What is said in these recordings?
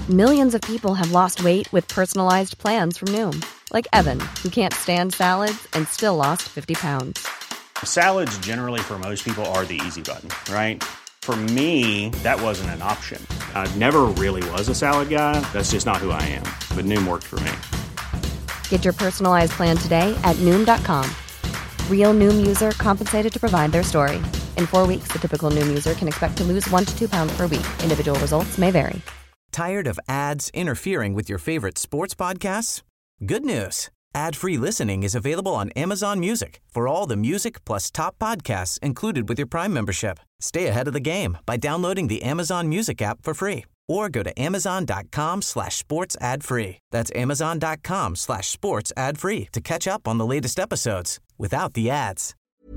Millions of people have lost weight with personalized plans from Noom. Like Evan, who can't stand salads and still lost 50 pounds. Salads generally for most people are the easy button, right? For me, that wasn't an option. I never really was a salad guy. That's just not who I am. But Noom worked for me. Get your personalized plan today at Noom.com. Real Noom user compensated to provide their story. In 4 weeks, the typical Noom user can expect to lose 1 to 2 pounds per week. Individual results may vary. Tired of ads interfering with your favorite sports podcasts? Good news. Ad-free listening is available on Amazon Music for all the music plus top podcasts included with your Prime membership. Stay ahead of the game by downloading the Amazon Music app for free or go to amazon.com/sports ad free. That's amazon.com/sports ad free to catch up on the latest episodes without the ads.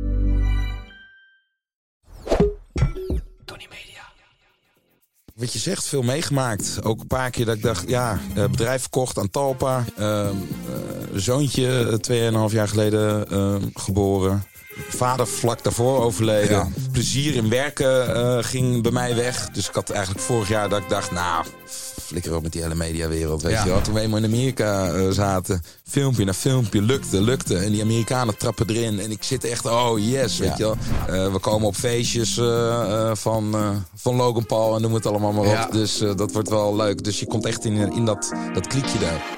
Tony Media. Wat je zegt, veel meegemaakt. Ook een paar keer dat ik dacht, bedrijf verkocht aan Talpa. Zoontje 2,5 jaar geleden geboren. Vader vlak daarvoor overleden. Ja. Plezier in werken ging bij mij weg. Dus ik had eigenlijk vorig jaar dat ik dacht, flikker op met die hele mediawereld, weet je wel. Toen we eenmaal in Amerika zaten, filmpje na filmpje, lukte. En die Amerikanen trappen erin. En ik zit echt, weet je wel. We komen op feestjes van Logan Paul en noem het allemaal maar op. Ja. Dus dat wordt wel leuk. Dus je komt echt in dat kliekje daar.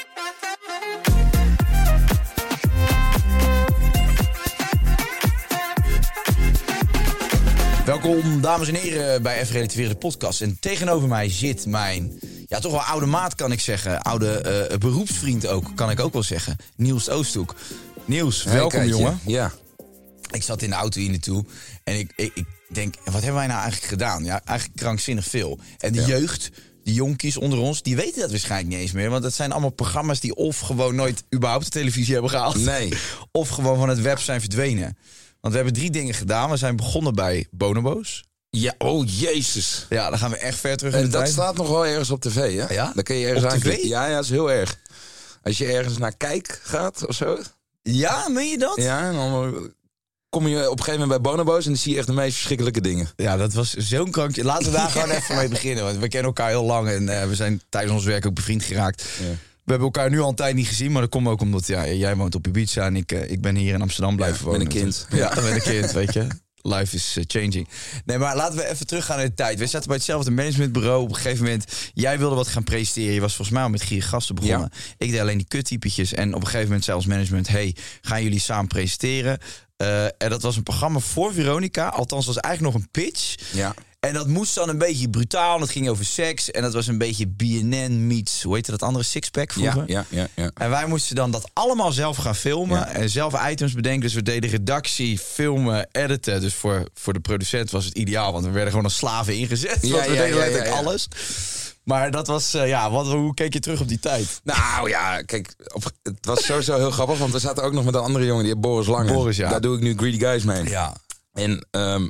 Welkom, dames en heren, bij Even Relativeren de podcast. En tegenover mij zit mijn, toch wel oude maat, kan ik zeggen. Oude beroepsvriend ook, kan ik ook wel zeggen. Niels Oosthoek. Niels, welkom, jongen. Ja. Ik zat in de auto hier naartoe en ik denk, wat hebben wij nou eigenlijk gedaan? Ja, eigenlijk krankzinnig veel. En de jeugd, die jonkies onder ons, die weten dat waarschijnlijk niet eens meer. Want dat zijn allemaal programma's die of gewoon nooit überhaupt de televisie hebben gehaald. Nee. Of gewoon van het web zijn verdwenen. Want we hebben 3 dingen gedaan. We zijn begonnen bij Bonobo's. Ja, jezus. Ja, dan gaan we echt ver terug in de tijd. Dat staat nog wel ergens op tv, hè? Ja? Dan kun je ergens op aan tv? Ja, dat is heel erg. Als je ergens naar Kijk gaat of zo. Ja, meen je dat? Ja, en dan kom je op een gegeven moment bij Bonobo's en dan zie je echt de meest verschrikkelijke dingen. Ja, dat was zo'n krankje. Laten we daar gewoon even mee beginnen. Want we kennen elkaar heel lang en we zijn tijdens ons werk ook bevriend geraakt. Ja. We hebben elkaar nu al een tijd niet gezien, maar dat komt ook omdat jij woont op Ibiza en ik ben hier in Amsterdam blijven wonen. Met een kind. Ja, met een kind, weet je. Life is changing. Nee, maar laten we even teruggaan in de tijd. We zaten bij hetzelfde managementbureau. Op een gegeven moment, jij wilde wat gaan presenteren. Je was volgens mij al met Gier Gasten begonnen. Ja. Ik deed alleen die kuttypetjes. En op een gegeven moment zei ons management, gaan jullie samen presenteren? En dat was een programma voor Veronica. Althans, was eigenlijk nog een pitch. Ja. En dat moest dan een beetje brutaal. Het ging over seks. En dat was een beetje BNN meets, hoe heette dat andere, Sixpack vroeger? Ja. En wij moesten dan dat allemaal zelf gaan filmen. Ja. En zelf items bedenken. Dus we deden redactie, filmen, editen. Dus voor de producent was het ideaal. Want we werden gewoon als slaven ingezet. Want we deden letterlijk alles. Maar dat was, hoe keek je terug op die tijd? Nou ja, kijk, het was sowieso heel grappig. Want we zaten ook nog met een andere jongen, die heet Boris Lange. Boris, ja. Daar doe ik nu Greedy Guys mee. Ja. En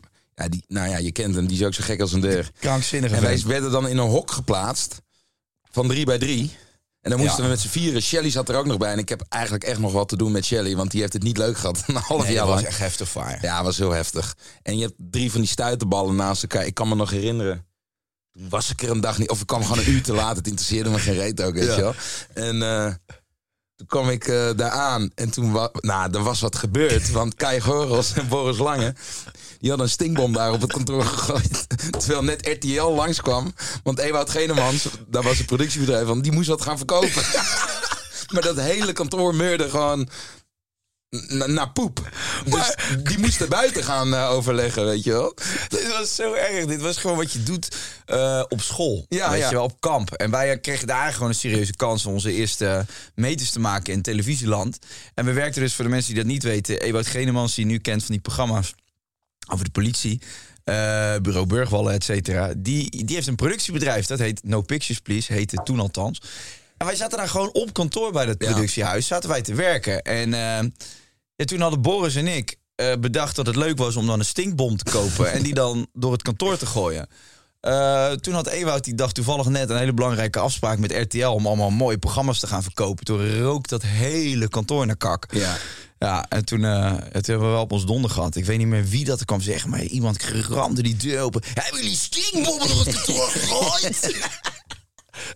je kent hem, die is ook zo gek als een deur. Krankzinnige. En wij werden dan in een hok geplaatst van 3 bij 3. En dan moesten we met z'n vieren. Shelly zat er ook nog bij. En ik heb eigenlijk echt nog wat te doen met Shelly. Want die heeft het niet leuk gehad. Een half jaar lang. Dat was echt heftig voor haar. Ja, dat was heel heftig. En je hebt 3 van die stuiterballen naast elkaar. Ik kan me nog herinneren. Toen was ik er een dag niet. Of ik kwam gewoon een uur te laat. Het interesseerde me geen reet ook, weet je wel. En toen kwam ik daar aan. En toen er was wat gebeurd. Want Kai Gorels en Boris Lange, die hadden een stinkbom daar op het kantoor gegooid. Terwijl net RTL langskwam. Want Ewout Genemans, daar was het productiebedrijf van, die moest wat gaan verkopen. Maar dat hele kantoor meurde gewoon naar poep. Dus die moesten buiten gaan overleggen, weet je wel. Dit was zo erg. Dit was gewoon wat je doet op school. Ja, weet je wel, op kamp. En wij kregen daar gewoon een serieuze kans om onze eerste meters te maken in televisieland. En we werkten dus, voor de mensen die dat niet weten, Ewout Genemans, die je nu kent van die programma's over de politie, Bureau Burgwallen, et cetera. Die heeft een productiebedrijf, dat heet No Pictures Please, heette toen althans. En wij zaten daar gewoon op kantoor bij dat productiehuis, zaten wij te werken. En toen hadden Boris en ik bedacht dat het leuk was om dan een stinkbom te kopen en die dan door het kantoor te gooien. Toen had Ewout die dag toevallig net een hele belangrijke afspraak met RTL om allemaal mooie programma's te gaan verkopen. Toen rook dat hele kantoor naar kak. Ja, en toen hebben we wel op ons donder gehad. Ik weet niet meer wie dat er kwam zeggen, maar iemand ramde die deur open. Hebben jullie stinkbommen door het kantoor gegooid?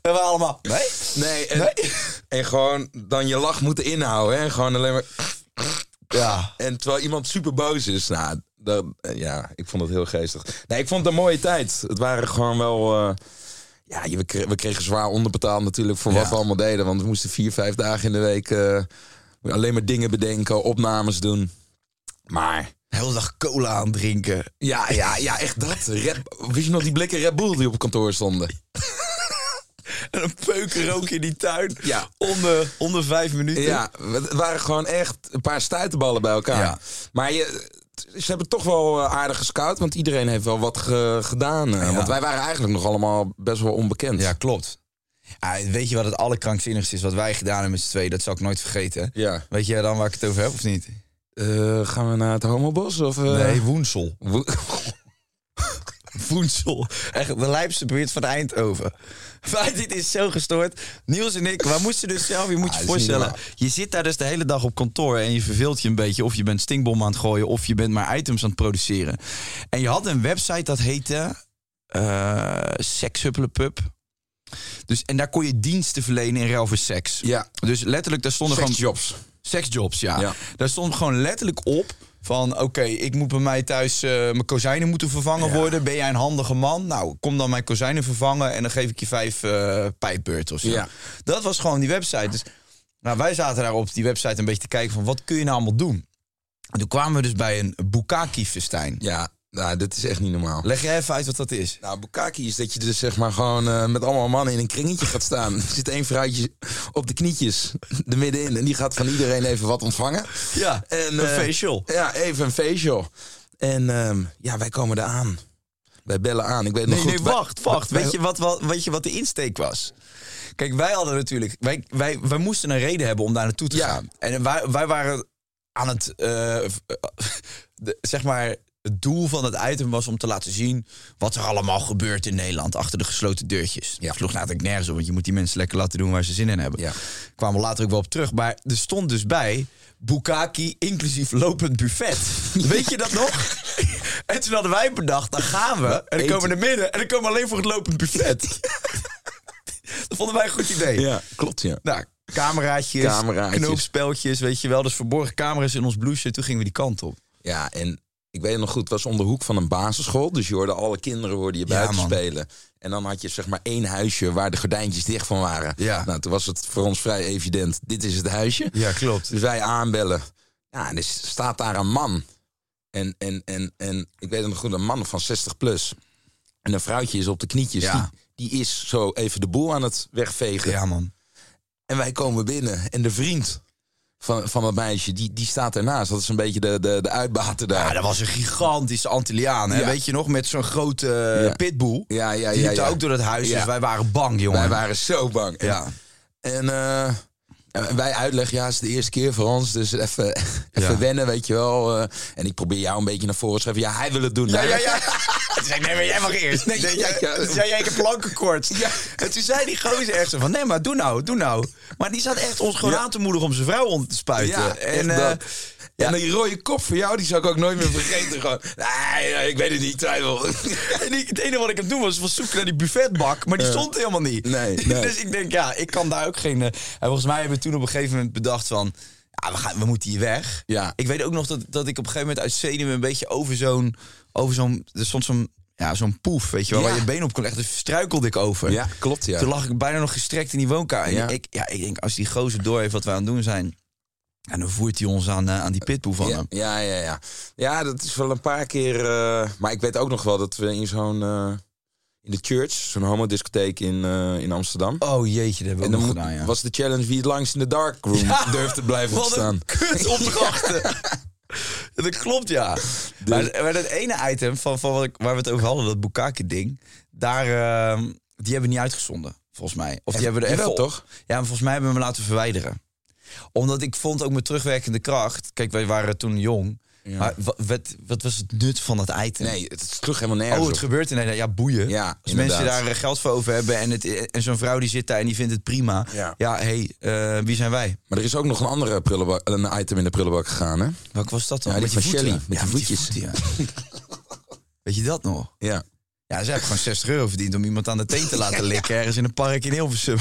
En we allemaal... Nee, en gewoon dan je lach moeten inhouden. Hè? Gewoon alleen maar... Ja. En terwijl iemand super boos is. Nou, ik vond het heel geestig. Nee, ik vond het een mooie tijd. Het waren gewoon wel... we kregen zwaar onderbetaald natuurlijk voor wat we allemaal deden. Want we moesten 4-5 dagen in de week alleen maar dingen bedenken, opnames doen. Maar... De hele dag cola aan drinken. Ja, echt dat. Wist je nog die blikken Red Bull die op kantoor stonden? En een peuken ook in die tuin. Ja. Onder 5 minuten. Ja, het waren gewoon echt een paar stuitenballen bij elkaar. Ja. Maar ze hebben toch wel aardig gescout, want iedereen heeft wel wat gedaan. Want wij waren eigenlijk nog allemaal best wel onbekend. Ja, klopt. Weet je wat het allerkrankzinnigste is wat wij gedaan hebben met z'n tweeën? Dat zal ik nooit vergeten. Ja. Weet jij dan waar ik het over heb of niet? Gaan we naar het Homobos? Of, Nee, Woensel. Woensel. Echt de lijpste buurt van Eindhoven. Maar dit is zo gestoord. Niels en ik, wij moesten dus zelf... Je moet je voorstellen, je zit daar dus de hele dag op kantoor... en je verveelt je een beetje. Of je bent stinkbom aan het gooien... of je bent maar items aan het produceren. En je had een website dat heette... Sekshuppelepub. Dus, en daar kon je diensten verlenen in ruil voor seks. Ja. Dus letterlijk, daar stonden Seksjobs. Seksjobs, ja. Daar stond gewoon letterlijk op... van oké, ik moet bij mij thuis mijn kozijnen moeten vervangen worden. Ben jij een handige man? Nou, kom dan mijn kozijnen vervangen... en dan geef ik je 5 pijpbeurten of zo. Ja. Dat was gewoon die website. Dus wij zaten daar op die website een beetje te kijken... van wat kun je nou allemaal doen? En toen kwamen we dus bij een bukkake-festijn. Ja. Nou, dit is echt niet normaal. Leg jij even uit wat dat is? Nou, bukkake is dat je dus zeg maar gewoon met allemaal mannen in een kringetje gaat staan. Er zit 1 vrouwtje op de knietjes er middenin en die gaat van iedereen even wat ontvangen. Ja, en, een facial. Ja, even een facial. En wij komen er aan. Wij bellen aan. Ik weet nog goed. Nee, wacht. Weet je wat de insteek was? Kijk, wij hadden natuurlijk... Wij moesten een reden hebben om daar naartoe te gaan. En wij waren aan het... zeg maar... Het doel van het item was om te laten zien... wat er allemaal gebeurt in Nederland achter de gesloten deurtjes. Ja. Het sloeg natuurlijk nergens op, want je moet die mensen lekker laten doen waar ze zin in hebben. Ja. Kwamen we later ook wel op terug. Maar er stond dus bij bukkake inclusief lopend buffet. Weet je dat nog? En toen hadden wij bedacht, dan gaan we. En dan komen we naar midden en dan komen we alleen voor het lopend buffet. Dat vonden wij een goed idee. Ja, klopt, ja. Nou, cameraatjes, knoopspeltjes, weet je wel. Dus verborgen camera's in ons blouseje. Toen gingen we die kant op. Ja, en... Ik weet het nog goed, het was om de hoek van een basisschool. Dus je hoorde alle kinderen je buiten spelen. En dan had je zeg maar 1 huisje waar de gordijntjes dicht van waren. Ja. Nou, toen was het voor ons vrij evident. Dit is het huisje. Ja, klopt. Dus wij aanbellen. Ja, en er staat daar een man. En ik weet het nog goed, een man van 60 plus. En een vrouwtje is op de knietjes. Ja. Die is zo even de boel aan het wegvegen. Ja, man. En wij komen binnen. En de vriend... Van dat meisje, die staat ernaast. Dat is een beetje de uitbater daar. Ja, dat was een gigantische Antilliaan. Hè? Ja. Weet je nog, met zo'n grote pitbull. Ja. Die liep ook door het huis, dus wij waren bang, jongen. Wij waren zo bang. Ja. En wij uitleggen, het is de eerste keer voor ons. Dus even wennen, weet je wel. En ik probeer jou een beetje naar voren te schrijven. Ja, hij wil het doen. Ja. Toen zei ik, nee, maar jij mag eerst. Toen zei jij, ik heb plankenkoorts. Ja. En toen zei die gozer echt zo van, nee, maar doe nou. Maar die zat echt ons gewoon aan te moedigen om zijn vrouw onder te spuiten. Ja, en die rode kop van jou, die zou ik ook nooit meer vergeten. Gewoon, nee, ik weet het niet, twijfel. En het enige wat ik aan het doen was zoeken naar die buffetbak. Maar die stond helemaal niet. Nee. Dus ik denk, ik kan daar ook geen... En volgens mij hebben we toen op een gegeven moment bedacht van... Ja, we moeten hier weg. Ja. Ik weet ook nog dat ik op een gegeven moment uit zenuwen een beetje over zo'n... Er stond zo'n poef, weet je wel, waar je been op kon leggen. Dus struikelde ik over. Ja, klopt, ja. Toen lag ik bijna nog gestrekt in die woonkamer. Ja. Ik denk, als die gozer door heeft wat we aan het doen zijn... En dan voert hij ons aan die pitbull van hem. Ja. Ja, dat is wel een paar keer... maar ik weet ook nog wel dat we in zo'n... in de Church, zo'n homodiscotheek in Amsterdam. Oh jeetje, dat hebben we ook nog gedaan, ja. Was de challenge wie het langst in de darkroom durft te blijven staan. Kut opdrachten. Dat klopt, ja. Maar dat ene item van waar we het over hadden, dat bukkake ding, daar die hebben we niet uitgezonden, volgens mij. Of die hebben we er even toch? Ja, maar volgens mij hebben we hem laten verwijderen. Omdat ik vond ook met terugwerkende kracht. Kijk, wij waren toen jong. Ja. Maar wat was het nut van dat item? Nee, het is terug helemaal nergens. Oh, het gebeurt in Nederland. Ja, boeien. Ja, als mensen daar geld voor over hebben en zo'n vrouw die zit daar en die vindt het prima. Ja, wie zijn wij? Maar er is ook nog een andere een item in de prullenbak gegaan, hè? Welke was dat dan? Ja, die van Shelly, met die voetjes. Weet je dat nog? Ja. Ja, ze hebben gewoon €60 verdiend om iemand aan de teen te laten likken ergens in een park in Hilversum.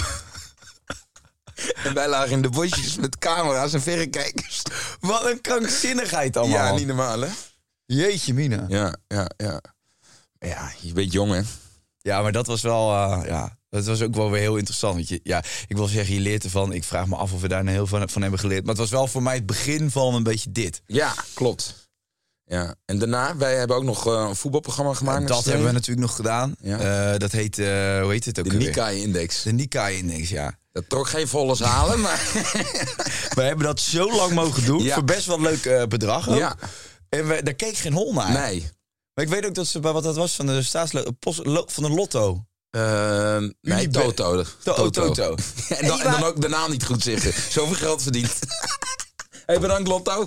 En wij lagen in de bosjes met camera's en verrekijkers. Wat een krankzinnigheid allemaal. Ja, niet normaal, hè? Jeetje mina. Ja. Ja, je bent jong, hè? Ja, maar dat was wel, dat was ook wel weer heel interessant. Want ik wil zeggen, je leert ervan. Ik vraag me af of we daar heel veel van hebben geleerd. Maar het was wel voor mij het begin van een beetje dit. Ja, klopt. Ja. En daarna, wij hebben ook nog een voetbalprogramma gemaakt. Dat hebben we natuurlijk nog gedaan. Ja. Dat heet, hoe heet het ook de alweer? Nikkei-index. De Nikkei-index, ja. Dat trok geen volle zalen, maar... We hebben dat zo lang mogen doen. Ja. Voor best wel een leuk bedrag ook. Ja. En daar keek geen hol naar. Nee. Maar ik weet ook dat ze bij wat dat was van de van de lotto. Nee, Toto. Toto. En dan ook de naam niet goed zeggen. Zoveel geld verdiend. Hey, bedankt Lotto.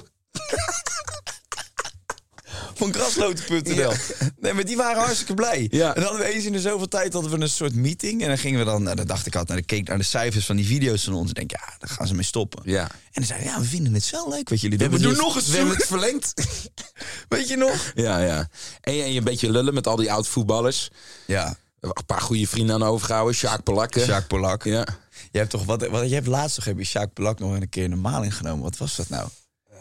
Van grasloten.nl. Ja. Nee, maar die waren hartstikke blij. Ja. En dan hadden we eens in de zoveel tijd hadden we een soort meeting. En dan gingen we dan dacht ik altijd, keek naar de cijfers van die video's van ons. En denk, ja, daar gaan ze mee stoppen. Ja. En dan zeiden we, we vinden het zo leuk wat jullie doen. We doen nog eens. We hebben het verlengd. Weet je nog? Ja. En je een beetje lullen met al die oud-voetballers. Ja. Een paar goede vrienden aan overgehouden. Sjaak Polak. Sjaak Polak. Ja. Je hebt toch je hebt laatst toch heb je Sjaak Polak nog een keer normaal ingenomen. Wat was dat nou?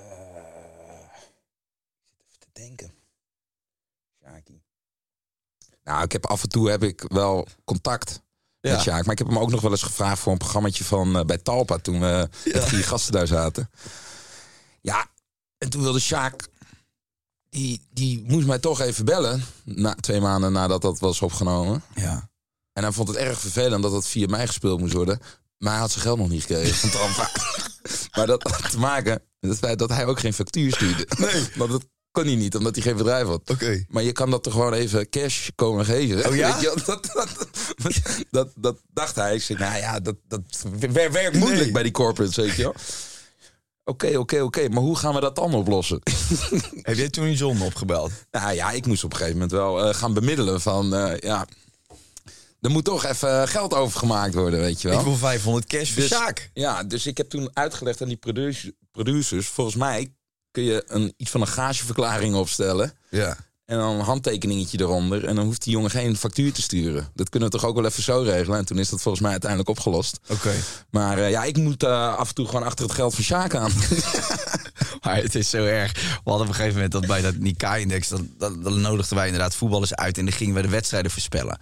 Even te denken. Sjaakie. Nou, af en toe heb ik wel contact met Sjaak. Maar ik heb hem ook nog wel eens gevraagd voor een programmaatje van bij Talpa. Toen we met 4 gasten daar zaten. Ja, en toen wilde Sjaak... Die moest mij toch even bellen. 2 maanden nadat dat was opgenomen. Ja. En hij vond het erg vervelend dat het via mij gespeeld moest worden. Maar hij had zijn geld nog niet gekregen van Talpa. Maar dat had te maken met het feit dat hij ook geen factuur stuurde. Nee. Want dat kon hij niet, omdat hij geen bedrijf had. Oké. Maar je kan dat toch gewoon even cash komen geven. Oh ja? Weet je, dat dacht hij. Ik zei, nou ja, dat werkt moeilijk bij die corporates, weet je wel. Oké, maar hoe gaan we dat dan oplossen? Heb jij toen je zon opgebeld? Nou ja, ik moest op een gegeven moment wel gaan bemiddelen van... er moet toch even geld overgemaakt worden, weet je wel. Ik wil 500 cash voor Sjaak. Ja, dus ik heb toen uitgelegd aan die producers... volgens mij kun je iets van een gageverklaring opstellen... Ja. En dan een handtekeningetje eronder. En dan hoeft die jongen geen factuur te sturen. Dat kunnen we toch ook wel even zo regelen. En toen is dat volgens mij uiteindelijk opgelost. Oké. Maar ik moet af en toe gewoon achter het geld van Sjaak aan. Maar het is zo erg. We hadden op een gegeven moment dat bij dat Nikkei-index... Dan nodigden wij inderdaad voetballers uit... en dan gingen we de wedstrijden voorspellen.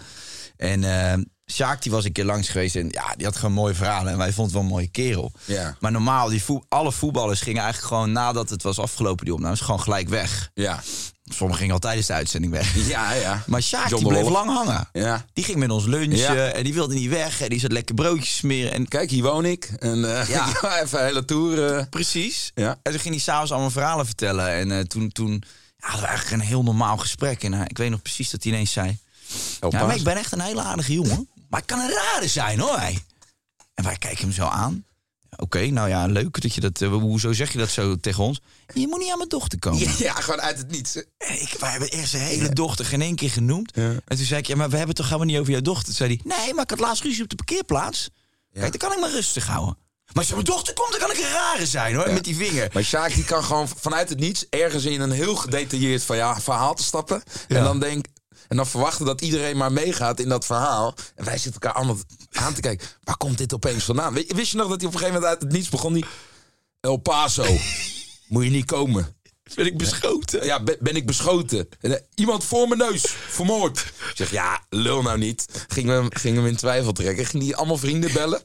En Sjaak die was een keer langs geweest... en ja, die had gewoon mooie verhalen... en wij vonden het wel een mooie kerel. Ja. Maar normaal, alle voetballers gingen eigenlijk gewoon... nadat het was afgelopen, die opnames, gewoon gelijk weg. Ja. Sommigen gingen al tijdens de uitzending weg. Ja. Maar Sjaak John die bleef de Wolf. lang hangen. Ja. Die ging met ons lunchen Ja. en die wilde niet weg. En die zat lekker broodjes smeren. En Kijk, hier woon ik. En even een hele tour. precies. Ja. En toen ging hij s'avonds allemaal verhalen vertellen. En toen hadden we eigenlijk een heel normaal gesprek. En ik weet nog precies dat hij ineens zei... Ja, maar ik ben echt een hele aardige jongen. Maar ik kan een rare zijn, hoor. En wij kijken hem zo aan. Oké, nou ja, leuk dat je dat... hoezo zeg je dat zo tegen ons? Je moet niet aan mijn dochter komen. Ja, gewoon uit het niets. Wij hebben eerst een hele dochter geen één keer genoemd. Ja. En toen zei ik, ja, maar we hebben het toch helemaal niet over jouw dochter? Toen zei hij, nee, maar ik had laatst ruzie op de parkeerplaats. Ja. Kijk, dan kan ik me rustig houden. Maar als mijn dochter komt, dan kan ik een rare zijn, hoor. Ja. Met die vinger. Maar Sjaak die kan gewoon vanuit het niets... ergens in een heel gedetailleerd verhaal te stappen. Ja. En dan verwachten dat iedereen maar meegaat in dat verhaal. En wij zitten elkaar allemaal aan te kijken. Waar komt dit opeens vandaan? Wist je nog dat hij op een gegeven moment uit het niets begon? Die El Paso. Moet je niet komen. Ben ik beschoten? Ja, ben ik beschoten. En, iemand voor mijn neus. Vermoord. Ik zeg, ja, lul nou niet. Ging hem in twijfel trekken. Ging die allemaal vrienden bellen.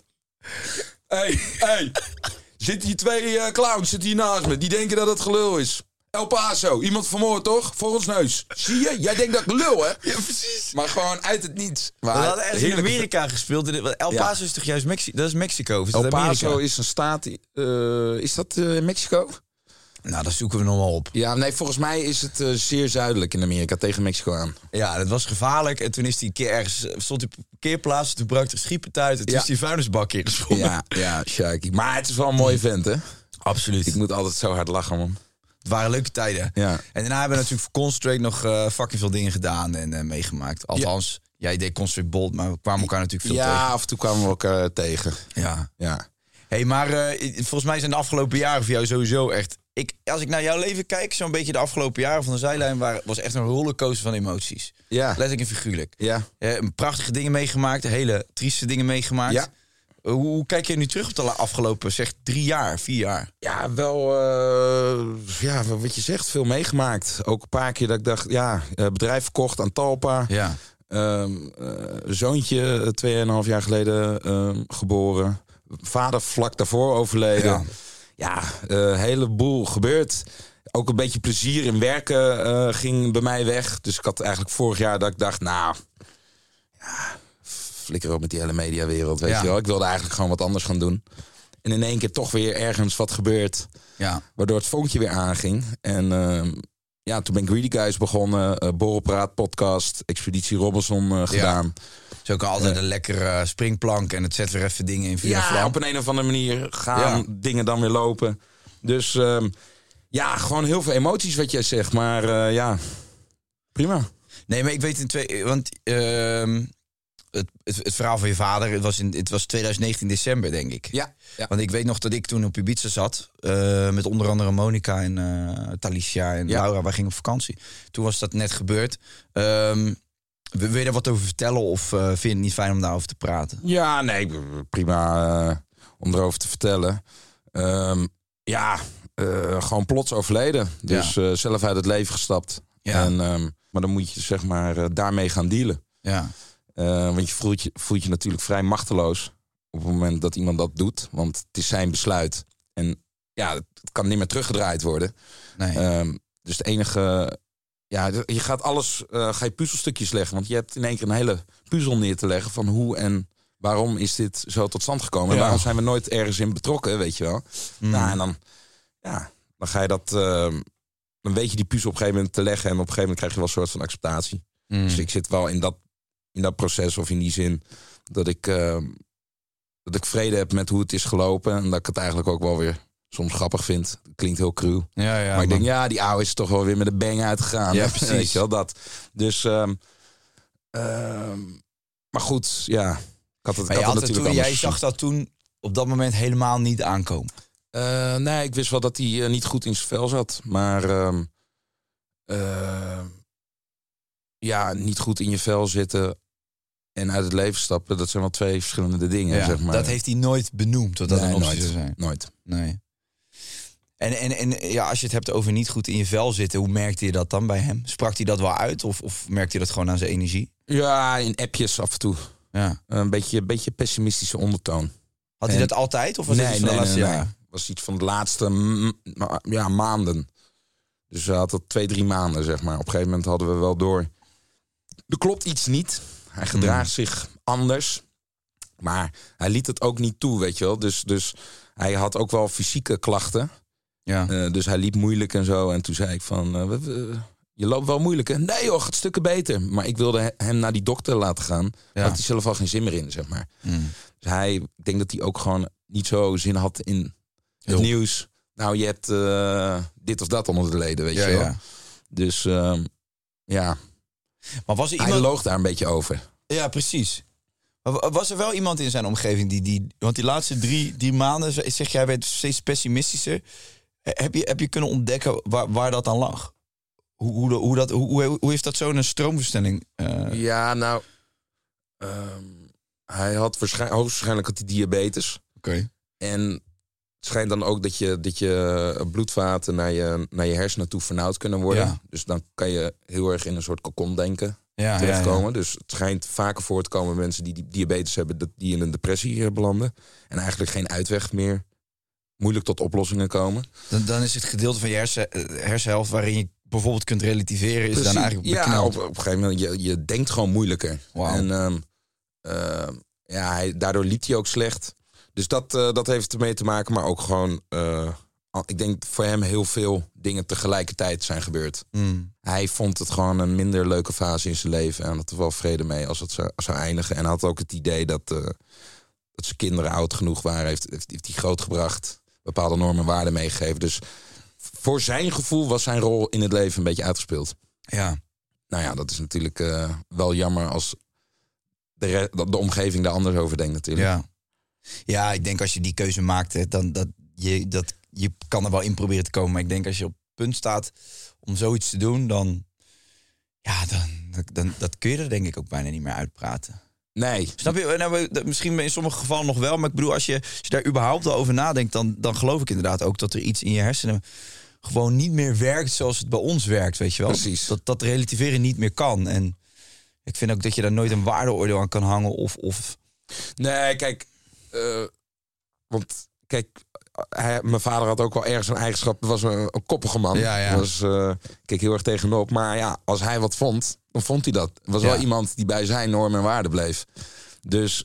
Hey. Zitten hier 2 clowns zitten hier naast me. Die denken dat het gelul is. El Paso, iemand vermoord toch? Voor ons neus. Zie je? Jij denkt dat ik lul, hè? Ja, precies. Maar gewoon uit het niets. We hadden ergens in Amerika gespeeld. El Paso is toch juist Mexico? Dat is Mexico. Of is El dat Amerika? Paso is een staat... is dat Mexico? Nou, dat zoeken we nog wel op. Ja, nee, volgens mij is het zeer zuidelijk in Amerika, tegen Mexico aan. Ja, dat was gevaarlijk. En toen is hij een keer ergens... stond hij op een parkeerplaats. Toen brak er schiepend uit. En toen is die vuilnisbak ingesprongen. Ja, Shaki. Maar het is wel een mooie vent, hè? Absoluut. Ik moet altijd zo hard lachen, man. Het waren leuke tijden. Ja. En daarna hebben we natuurlijk voor Concentrate nog fucking veel dingen gedaan en meegemaakt. Althans, jij deed Concentrate Bold, maar we kwamen elkaar natuurlijk veel tegen. Ja, af en toe kwamen we elkaar tegen. Ja. Ja. Hey, maar volgens mij zijn de afgelopen jaren voor jou sowieso echt Als ik naar jouw leven kijk, zo'n beetje de afgelopen jaren van de zijlijn... was echt een rollercoaster van emoties. Ja. Letterlijk en figuurlijk. Ja. Prachtige dingen meegemaakt, hele trieste dingen meegemaakt. Ja. Hoe kijk je nu terug op de afgelopen, 3 jaar, 4 jaar? Ja, wel, wat je zegt, veel meegemaakt. Ook een paar keer dat ik dacht, bedrijf verkocht aan Talpa. Ja. Zoontje 2,5 jaar geleden geboren. Vader vlak daarvoor overleden. Ja, heleboel gebeurd. Ook een beetje plezier in werken ging bij mij weg. Dus ik had eigenlijk vorig jaar dat ik dacht, flikker op met die hele mediawereld, weet je wel. Ik wilde eigenlijk gewoon wat anders gaan doen. En in één keer toch weer ergens wat gebeurt. Ja. Waardoor het vonkje weer aanging. En toen ben ik Greedy Guys begonnen. Borrelpraat, podcast, Expeditie Robinson gedaan. Is ook altijd een lekkere springplank en het zet weer even dingen in via vlam. Op een of andere manier gaan dingen dan weer lopen. Dus gewoon heel veel emoties wat jij zegt. Maar prima. Nee, maar ik weet want het verhaal van je vader, het was 2019 december, denk ik. Ja. Want ik weet nog dat ik toen op Ibiza zat, met onder andere Monica en Talicia en Laura. Wij gingen op vakantie. Toen was dat net gebeurd. Wil je daar wat over vertellen of vind je het niet fijn om daarover te praten? Ja, nee, prima om erover te vertellen. Gewoon plots overleden. Dus zelf uit het leven gestapt. Ja. Maar dan moet je zeg maar daarmee gaan dealen. Ja. Want je voelt je natuurlijk vrij machteloos op het moment dat iemand dat doet. Want het is zijn besluit. En het kan niet meer teruggedraaid worden. Nee. Dus het enige... je gaat ga je puzzelstukjes leggen. Want je hebt in één keer een hele puzzel neer te leggen van hoe en waarom is dit zo tot stand gekomen. En waarom zijn we nooit ergens in betrokken, weet je wel. En dan ga je dat... dan weet je die puzzel op een gegeven moment te leggen. En op een gegeven moment krijg je wel een soort van acceptatie. Dus ik zit wel in dat proces of in die zin dat ik vrede heb met hoe het is gelopen. En dat ik het eigenlijk ook wel weer soms grappig vind. Klinkt heel cruw. Maar ik denk, die oude is toch wel weer met een bang uitgegaan. Ja, precies. Weet je wel, dat. Dus, maar goed, ja. Jij zag dat toen op dat moment helemaal niet aankomen? Nee, ik wist wel dat hij niet goed in zijn vel zat. Maar niet goed in je vel zitten en uit het leven stappen, dat zijn wel 2 verschillende dingen. Zeg maar. Dat heeft hij nooit benoemd, dat een optie zou zijn. Nooit. Nee. En als je het hebt over niet goed in je vel zitten, hoe merkte je dat dan bij hem? Sprak hij dat wel uit of merkte je dat gewoon aan zijn energie? Ja, in appjes af en toe. Ja. Een beetje pessimistische ondertoon. Had hij dat altijd? Of was het van de laatste jaar? Nee. Was iets van de laatste maanden. Dus hij had dat 2-3 maanden, zeg maar. Op een gegeven moment hadden we wel door. Er klopt iets niet. Hij gedraagt zich anders. Maar hij liet het ook niet toe, weet je wel. Dus hij had ook wel fysieke klachten. Ja. Dus hij liep moeilijk en zo. En toen zei ik van... je loopt wel moeilijk, hè? Nee joh, gaat stukken beter. Maar ik wilde hem naar die dokter laten gaan. Ja. Had hij zelf al geen zin meer in, zeg maar. Dus ik denk dat hij ook gewoon niet zo zin had in het nieuws. Nou, je hebt dit of dat onder de leden, weet je wel. Ja. Dus Maar was er iemand... Hij loog daar een beetje over. Ja, precies. Maar was er wel iemand in zijn omgeving die want die laatste 3 maanden, zeg jij, bent steeds pessimistischer. Heb je kunnen ontdekken waar dat aan lag? Hoe heeft dat zo een stroomversnelling? Hij had hoogstwaarschijnlijk had hij diabetes. Oké. En het schijnt dan ook dat je bloedvaten naar je hersenen toe vernauwd kunnen worden. Ja. Dus dan kan je heel erg in een soort kokon denken terechtkomen. Ja. Dus het schijnt vaker voor te komen mensen die diabetes hebben, dat die in een depressie belanden. En eigenlijk geen uitweg meer. Moeilijk tot oplossingen komen. Dan is het gedeelte van je hersenhelft waarin je bijvoorbeeld kunt relativeren, is dan eigenlijk bekneld. Ja, op een gegeven moment, je denkt gewoon moeilijker. Wow. En daardoor liep hij ook slecht. Dus dat heeft ermee te maken, maar ook gewoon... ik denk voor hem heel veel dingen tegelijkertijd zijn gebeurd. Hij vond het gewoon een minder leuke fase in zijn leven. En had er wel vrede mee als het zou eindigen. En had ook het idee dat zijn kinderen oud genoeg waren. Heeft hij grootgebracht. Bepaalde normen en waarden meegegeven. Dus voor zijn gevoel was zijn rol in het leven een beetje uitgespeeld. Ja. Nou ja, dat is natuurlijk wel jammer als de omgeving daar anders over denkt natuurlijk. Ja, ik denk als je die keuze maakt, dan je kan er wel in proberen te komen. Maar ik denk als je op het punt staat om zoiets te doen, dan dat kun je er denk ik ook bijna niet meer uitpraten. Nee. Snap je? Nou, misschien in sommige gevallen nog wel. Maar ik bedoel, als je daar überhaupt al over nadenkt, dan geloof ik inderdaad ook dat er iets in je hersenen gewoon niet meer werkt zoals het bij ons werkt, weet je wel? Precies. Dat relativeren niet meer kan. En ik vind ook dat je daar nooit een waardeoordeel aan kan hangen of... Nee, kijk... want kijk, mijn vader had ook wel ergens een eigenschap. Het was een koppige man. Ja. Was, keek heel erg tegenop. Maar ja, als hij wat vond, dan vond hij dat. Het was wel iemand die bij zijn normen en waarden bleef. Dus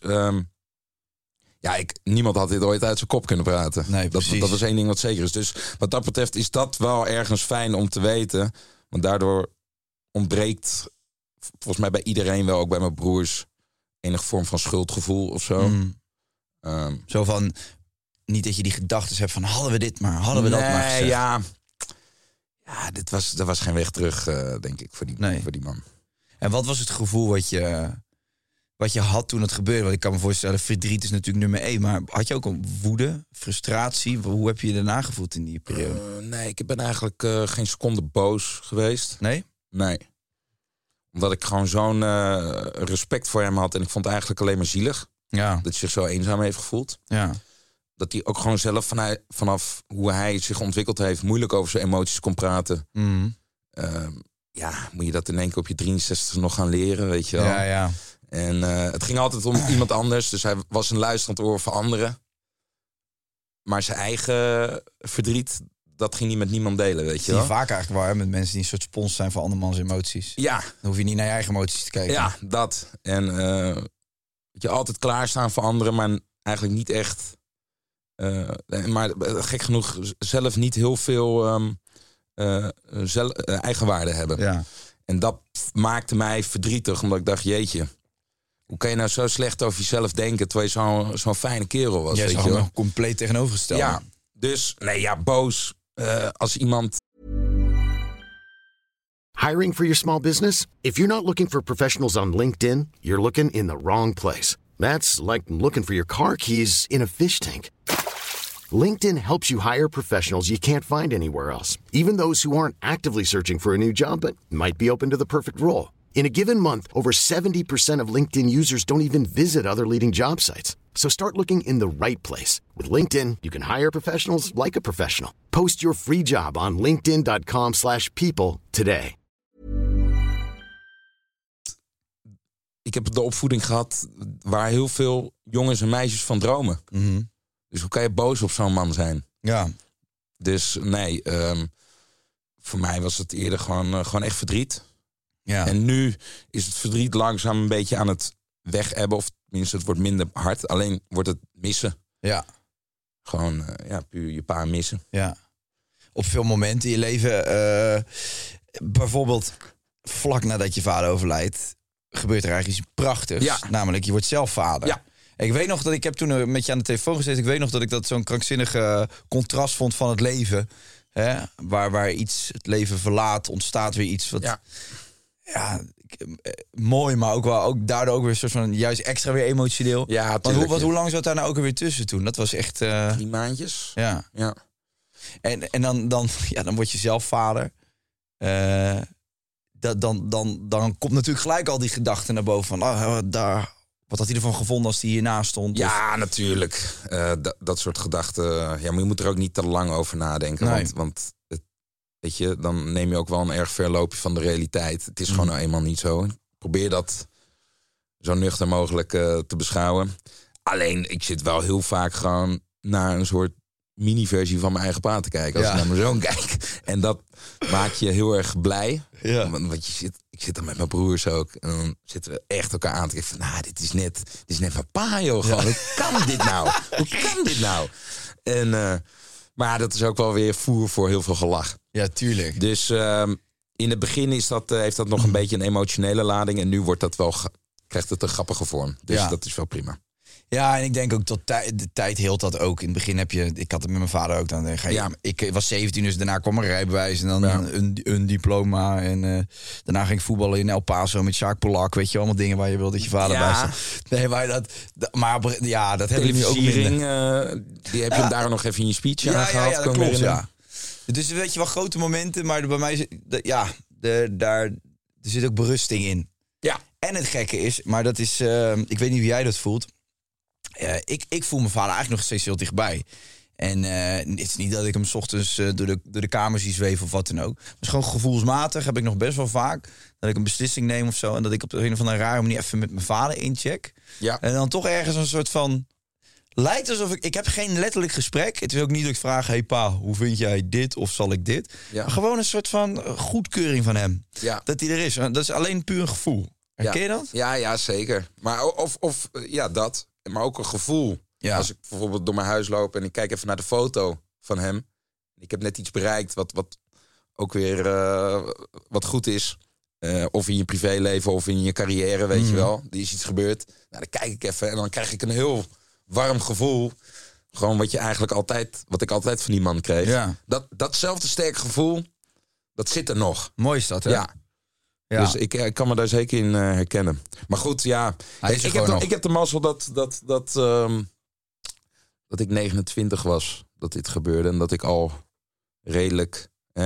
niemand had dit ooit uit zijn kop kunnen praten. Nee, precies. Dat was één ding wat zeker is. Dus wat dat betreft is dat wel ergens fijn om te weten. Want daardoor ontbreekt volgens mij bij iedereen wel, ook bij mijn broers, enige vorm van schuldgevoel of zo. Zo van, niet dat je die gedachten hebt van, hadden we dit maar, hadden we dat maar gezegd. Ja, dat was geen weg terug, denk ik, voor die man. En wat was het gevoel wat je had toen het gebeurde? Want ik kan me voorstellen, verdriet is natuurlijk nummer 1. Maar had je ook een woede, frustratie? Hoe heb je je daarna gevoeld in die periode? Nee, ik ben eigenlijk geen seconde boos geweest. Nee? Nee. Omdat ik gewoon zo'n respect voor hem had. En ik vond het eigenlijk alleen maar zielig. Ja. Dat hij zich zo eenzaam heeft gevoeld. Ja. Dat hij ook gewoon zelf vanaf hoe hij zich ontwikkeld heeft, moeilijk over zijn emoties kon praten. Moet je dat in één keer op je 63 nog gaan leren, weet je wel. Ja. En het ging altijd om iemand anders. Dus hij was een luisterend oor voor anderen. Maar zijn eigen verdriet, dat ging hij met niemand delen, weet je wel. Die vaak eigenlijk waar, met mensen die een soort spons zijn voor andermans emoties. Ja. Dan hoef je niet naar je eigen emoties te kijken. Ja, dat. En je altijd klaarstaan voor anderen, maar eigenlijk niet echt. Maar gek genoeg zelf niet heel veel eigenwaarde hebben. Ja. En dat maakte mij verdrietig, omdat ik dacht, jeetje, hoe kan je nou zo slecht over jezelf denken, terwijl je zo'n fijne kerel was? Jij weet is je wel? gewoon compleet tegenovergesteld. Ja, dus boos. Als iemand... Hiring for your small business? If you're not looking for professionals on LinkedIn, you're looking in the wrong place. That's like looking for your car keys in a fish tank. LinkedIn helps you hire professionals you can't find anywhere else, even those who aren't actively searching for a new job but might be open to the perfect role. In a given month, over 70% of LinkedIn users don't even visit other leading job sites. So start looking in the right place. With LinkedIn, you can hire professionals like a professional. Post your free job on linkedin.com/people today. Ik heb de opvoeding gehad waar heel veel jongens en meisjes van dromen. Mm-hmm. Dus hoe kan je boos op zo'n man zijn? Ja. Dus nee, voor mij was het eerder gewoon echt verdriet. Ja. En nu is het verdriet langzaam een beetje aan het wegebben. Of tenminste, het wordt minder hard. Alleen wordt het missen. Ja. Gewoon puur je pa missen. Ja. Op veel momenten in je leven, bijvoorbeeld vlak nadat je vader overlijdt, gebeurt er eigenlijk iets prachtigs. Ja. Namelijk, je wordt zelf vader. Ja. Ik weet nog dat ik heb toen met je aan de telefoon gezeten. Ik weet nog dat ik dat zo'n krankzinnige contrast vond van het leven. Hè? Waar iets het leven verlaat, ontstaat weer iets wat... Ja, mooi, maar ook daardoor ook weer een soort van juist extra weer emotioneel. Ja, want hoe lang zat daar nou ook weer tussen toen? Dat was echt... 3 maandjes. Ja. En dan word je zelf vader. Dan komt natuurlijk gelijk al die gedachten naar boven van... wat had hij ervan gevonden als hij hiernaast stond? Ja, natuurlijk. Dat soort gedachten. Ja, maar je moet er ook niet te lang over nadenken. Nee. Want weet je, dan neem je ook wel een erg verloopje van de realiteit. Het is gewoon nou eenmaal niet zo. Probeer dat zo nuchter mogelijk te beschouwen. Alleen, ik zit wel heel vaak gewoon naar een soort mini-versie van mijn eigen pa te kijken. Als ik naar mijn zoon kijk. En dat maakt je heel erg blij. Ja. Want ik zit dan met mijn broers ook. En dan zitten we echt elkaar aan te kijken. Van, dit is net mijn pa, joh. Gewoon. Hoe kan dit nou? Hoe kan dit nou? En... Maar dat is ook wel weer voer voor heel veel gelach. Ja, tuurlijk. Dus in het begin heeft dat nog een beetje een emotionele lading. En nu wordt dat krijgt het een grappige vorm. Dus dat is wel prima. Ja, en ik denk ook tot de tijd heelt dat ook. In het begin ik had het met mijn vader ook. Ik was 17, dus daarna kwam een rijbewijs en dan een diploma. En daarna ging ik voetballen in El Paso met Sjaak Polak. Weet je, allemaal dingen waar je wil dat je vader bij staat. Nee, maar dat hebben we nu ook minder. Die heb je daar nog even in je speech aan gehad. Ja, dat klopt, ja. Dus weet je wel, grote momenten, maar bij mij er zit ook berusting in. Ja. En het gekke is, maar dat is, ik weet niet hoe jij dat voelt. Ik voel mijn vader eigenlijk nog steeds heel dichtbij. En het is niet dat ik hem 's ochtends door de kamer zie zweven of wat dan ook. Maar gewoon gevoelsmatig heb ik nog best wel vaak dat ik een beslissing neem of zo. En dat ik op een of andere rare manier even met mijn vader incheck. Ja. En dan toch ergens een soort van... Lijkt alsof ik heb geen letterlijk gesprek. Het is ook niet dat ik vraag, hey pa, hoe vind jij dit of zal ik dit? Ja. Maar gewoon een soort van goedkeuring van hem. Ja. Dat hij er is. Dat is alleen puur een gevoel. Herken je dat? Ja, zeker. Maar dat. Maar ook een gevoel. Ja. Als ik bijvoorbeeld door mijn huis loop en ik kijk even naar de foto van hem. Ik heb net iets bereikt wat ook weer wat goed is. Of in je privéleven of in je carrière, weet je wel. Er is iets gebeurd. Nou, dan kijk ik even en dan krijg ik een heel warm gevoel. Gewoon wat ik altijd van die man kreeg. Ja. Datzelfde sterke gevoel, dat zit er nog. Mooi is dat, hè? Ja. Dus ik kan me daar zeker in herkennen. Maar goed, ja. Ik heb de mazzel dat ik 29 was. Dat dit gebeurde. En dat ik al redelijk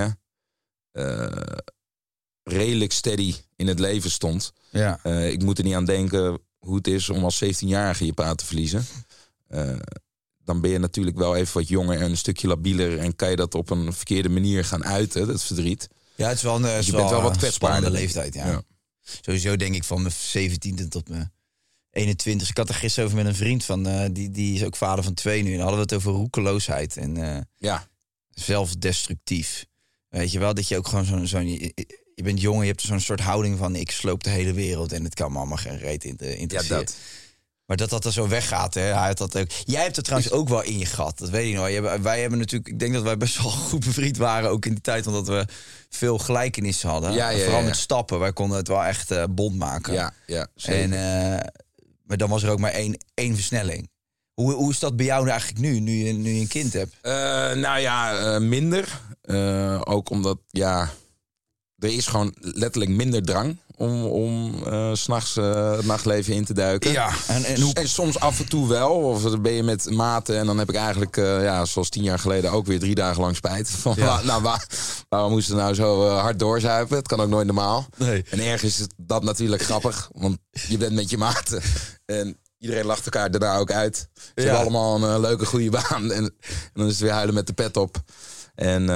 steady in het leven stond. Ja. Ik moet er niet aan denken hoe het is om als 17-jarige je pa te verliezen. Dan ben je natuurlijk wel even wat jonger en een stukje labieler. En kan je dat op een verkeerde manier gaan uiten, dat verdriet. Ja, het is wel je bent wel wat kwetsbaarder leeftijd. Ja. Sowieso denk ik van mijn 17e tot mijn 21. Ik had er gisteren over met een vriend van, die is ook vader van 2 nu. En dan hadden we het over roekeloosheid en zelfdestructief. Weet je wel, dat je ook gewoon zo'n je bent jong en je hebt zo'n soort houding van ik sloop de hele wereld en het kan me allemaal geen reet interesseren. Ja, dat. Maar dat er zo weggaat, hè. Hij had dat ook. Jij hebt het trouwens ook wel in je gat. Dat weet ik nog. Wij hebben natuurlijk... Ik denk dat wij best wel goed bevriend waren. Ook in die tijd. Omdat we veel gelijkenissen hadden. Vooral met stappen. Wij konden het wel echt bond maken. Ja, zeker. Maar dan was er ook maar één versnelling. Hoe is dat bij jou eigenlijk nu je een kind hebt? Minder. Ook omdat, er is gewoon letterlijk minder drang om 's nachts het nachtleven in te duiken. Ja, en soms af en toe wel. Of dan ben je met maten en dan heb ik eigenlijk, zoals 10 jaar geleden, ook weer 3 dagen lang spijt. Van, waarom moesten we nou zo hard doorzuipen? Het kan ook nooit normaal. Nee. En ergens is dat natuurlijk grappig, want je bent met je maten. En iedereen lacht elkaar daarna ook uit. Ze hebben allemaal een leuke, goede baan. En dan is het weer huilen met de pet op. En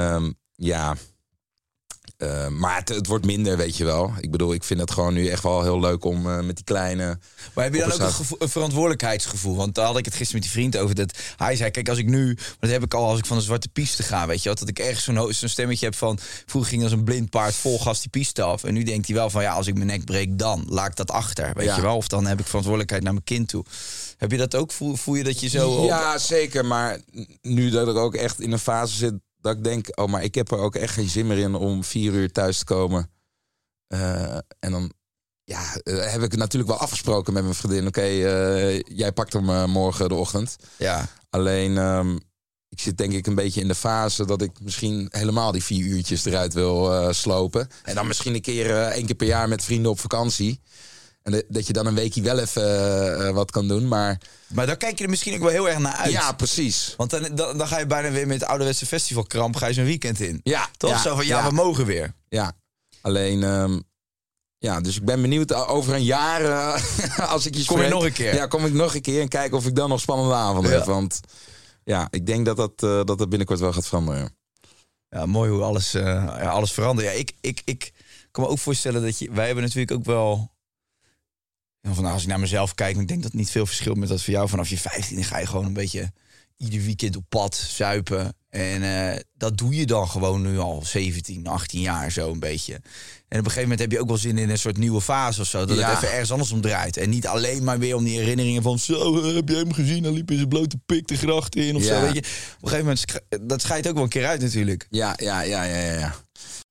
maar het wordt minder, weet je wel. Ik bedoel, ik vind het gewoon nu echt wel heel leuk om met die kleine... Maar heb je dan ook een verantwoordelijkheidsgevoel? Want daar had ik het gisteren met die vriend over. Dat hij zei, kijk, als ik nu... Maar dat heb ik al als ik van de zwarte piste ga, weet je wel. Dat ik ergens zo'n stemmetje heb van... Vroeger ging als een blind paard vol gas die piste af. En nu denkt hij wel van, als ik mijn nek breek, dan laat ik dat achter, weet je wel. Of dan heb ik verantwoordelijkheid naar mijn kind toe. Heb je dat ook? Voel je dat je zo... Ja, zeker. Maar nu dat ik ook echt in een fase zit... Dat ik denk, maar ik heb er ook echt geen zin meer in om 4 uur thuis te komen. En dan heb ik natuurlijk wel afgesproken met mijn vriendin. Oké, jij pakt hem morgen de ochtend. Ja. Alleen, ik zit denk ik een beetje in de fase dat ik misschien helemaal die 4 uurtjes eruit wil slopen. En dan misschien een keer 1 keer per jaar met vrienden op vakantie. En dat je dan een weekje wel even wat kan doen, maar dan kijk je er misschien ook wel heel erg naar uit. Ja, precies. Want dan ga je bijna weer met het ouderwetse festivalkramp... ga je zo'n weekend in. Ja. Toch? Ja, zo van, we mogen weer. Ja. Alleen, dus ik ben benieuwd over een jaar... als ik je Kom je nog een keer? Ja, kom ik nog een keer en kijk of ik dan nog spannende avonden heb. Want ik denk dat binnenkort wel gaat veranderen. Ja, mooi hoe alles verandert. Ja, ik kan me ook voorstellen dat wij hebben natuurlijk ook wel... als ik naar mezelf kijk, ik denk dat het niet veel verschilt met dat voor jou. Vanaf je 15 ga je gewoon een beetje ieder weekend op pad, zuipen. En dat doe je dan gewoon nu al 17, 18 jaar zo een beetje. En op een gegeven moment heb je ook wel zin in een soort nieuwe fase of zo. Dat het even ergens anders om draait. En niet alleen maar weer om die herinneringen van... Zo, heb je hem gezien? Hij liep in zijn blote pik de gracht in of zo. Weet je. Op een gegeven moment, dat scheidt ook wel een keer uit natuurlijk. Ja.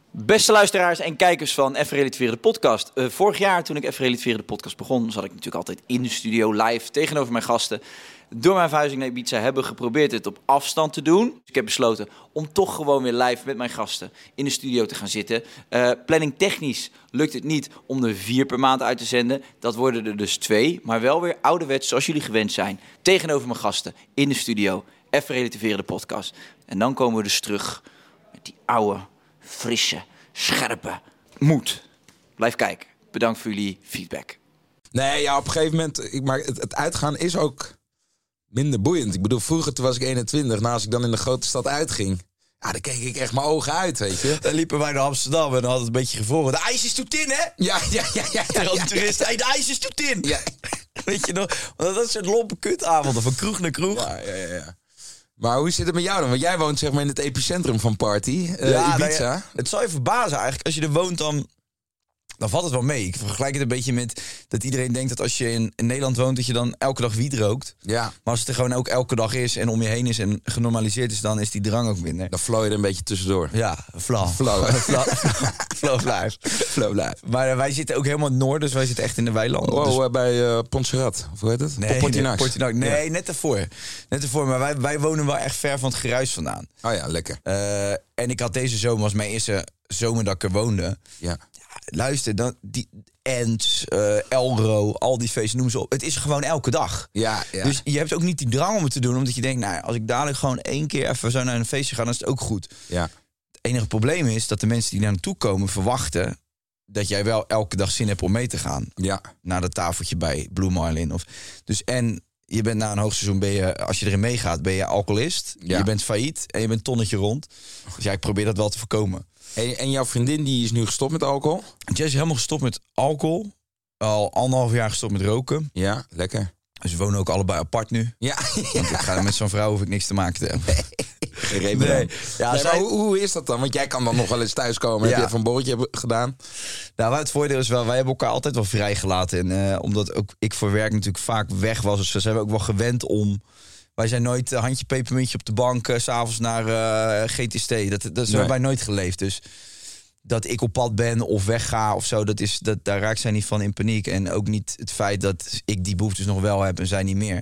Beste luisteraars en kijkers van Even Relativeren de podcast. Vorig jaar toen ik Even Relativeren de podcast begon, zat ik natuurlijk altijd in de studio live tegenover mijn gasten. Door mijn verhuizing naar Ibiza hebben we geprobeerd het op afstand te doen. Dus ik heb besloten om toch gewoon weer live met mijn gasten in de studio te gaan zitten. Planning technisch lukt het niet om er 4 per maand uit te zenden. Dat worden er dus 2, maar wel weer ouderwets zoals jullie gewend zijn. Tegenover mijn gasten in de studio. Even Relativeren de podcast. En dan komen we dus terug met die oude, frisse, scherpe moed. Blijf kijken. Bedankt voor jullie feedback. Nee, ja, op een gegeven moment... Maar het uitgaan is ook minder boeiend. Ik bedoel, vroeger toen was ik 21. Nou, als ik dan in de grote stad uitging... Ja, dan keek ik echt mijn ogen uit, weet je. Dan liepen wij naar Amsterdam en dan had het een beetje gevroren. De ijs is toe in, hè? Ja. Tegen de toeristen. Hey, de ijs is toe in. Ja. Weet je nog? Want dat soort lompe kutavonden van kroeg naar kroeg. Ja. Maar hoe zit het met jou dan? Want jij woont zeg maar in het epicentrum van party, Ibiza. Nou ja, het zal je verbazen eigenlijk. Als je er woont, dan valt het wel mee. Ik vergelijk het een beetje met dat iedereen denkt dat als je in Nederland woont... dat je dan elke dag wiet rookt. Ja. Maar als het er gewoon ook elke dag is en om je heen is en genormaliseerd is... dan is die drang ook minder. Dan flow je er een beetje tussendoor. Ja, flow life. Maar wij zitten ook helemaal in het noorden, dus wij zitten echt in de weilanden. Wow, dus... bij Pontserrat, of hoe heet het? Nee, Portinax. Nee, Ja. net ervoor. Maar wij wonen wel echt ver van het geruis vandaan. Oh ja, lekker. En ik had deze zomer, was mijn eerste zomer dat ik er woonde... Ja. Luister, dan die Ents, Elro, al die feesten, noem ze op. Het is gewoon elke dag. Ja. Dus je hebt ook niet die drang om het te doen, omdat je denkt, nou, als ik dadelijk gewoon 1 keer even zo naar een feestje ga, dan is het ook goed. Ja. Het enige probleem is dat de mensen die daar naartoe komen verwachten dat jij wel elke dag zin hebt om mee te gaan. Ja. Naar dat tafeltje bij Blue Marlin. Dus je bent na een hoogseizoen, als je erin meegaat, ben je alcoholist. Ja. Je bent failliet en je bent tonnetje rond. Dus ja, ik probeer dat wel te voorkomen. En jouw vriendin die is nu gestopt met alcohol? Jess is helemaal gestopt met alcohol. Al 1,5 jaar gestopt met roken. Ja, lekker. Dus we wonen ook allebei apart nu. Ja. Want ik ga met zo'n vrouw hoef ik niks te maken te hebben. Nee. Ja, Nee, maar hoe is dat dan? Want jij kan dan nog wel eens thuiskomen. Ja. Heb je even een borreltje gedaan? Nou, het voordeel is wel, wij hebben elkaar altijd wel vrijgelaten. En omdat ook ik voor werk natuurlijk vaak weg was. Dus we zijn ook wel gewend om... Wij zijn nooit handje pepermuntje op de bank... 's avonds naar GTST. Dat hebben wij nooit geleefd. Dus dat ik op pad ben of wegga of zo... daar raakt zij niet van in paniek. En ook niet het feit dat ik die behoeftes nog wel heb en zij niet meer.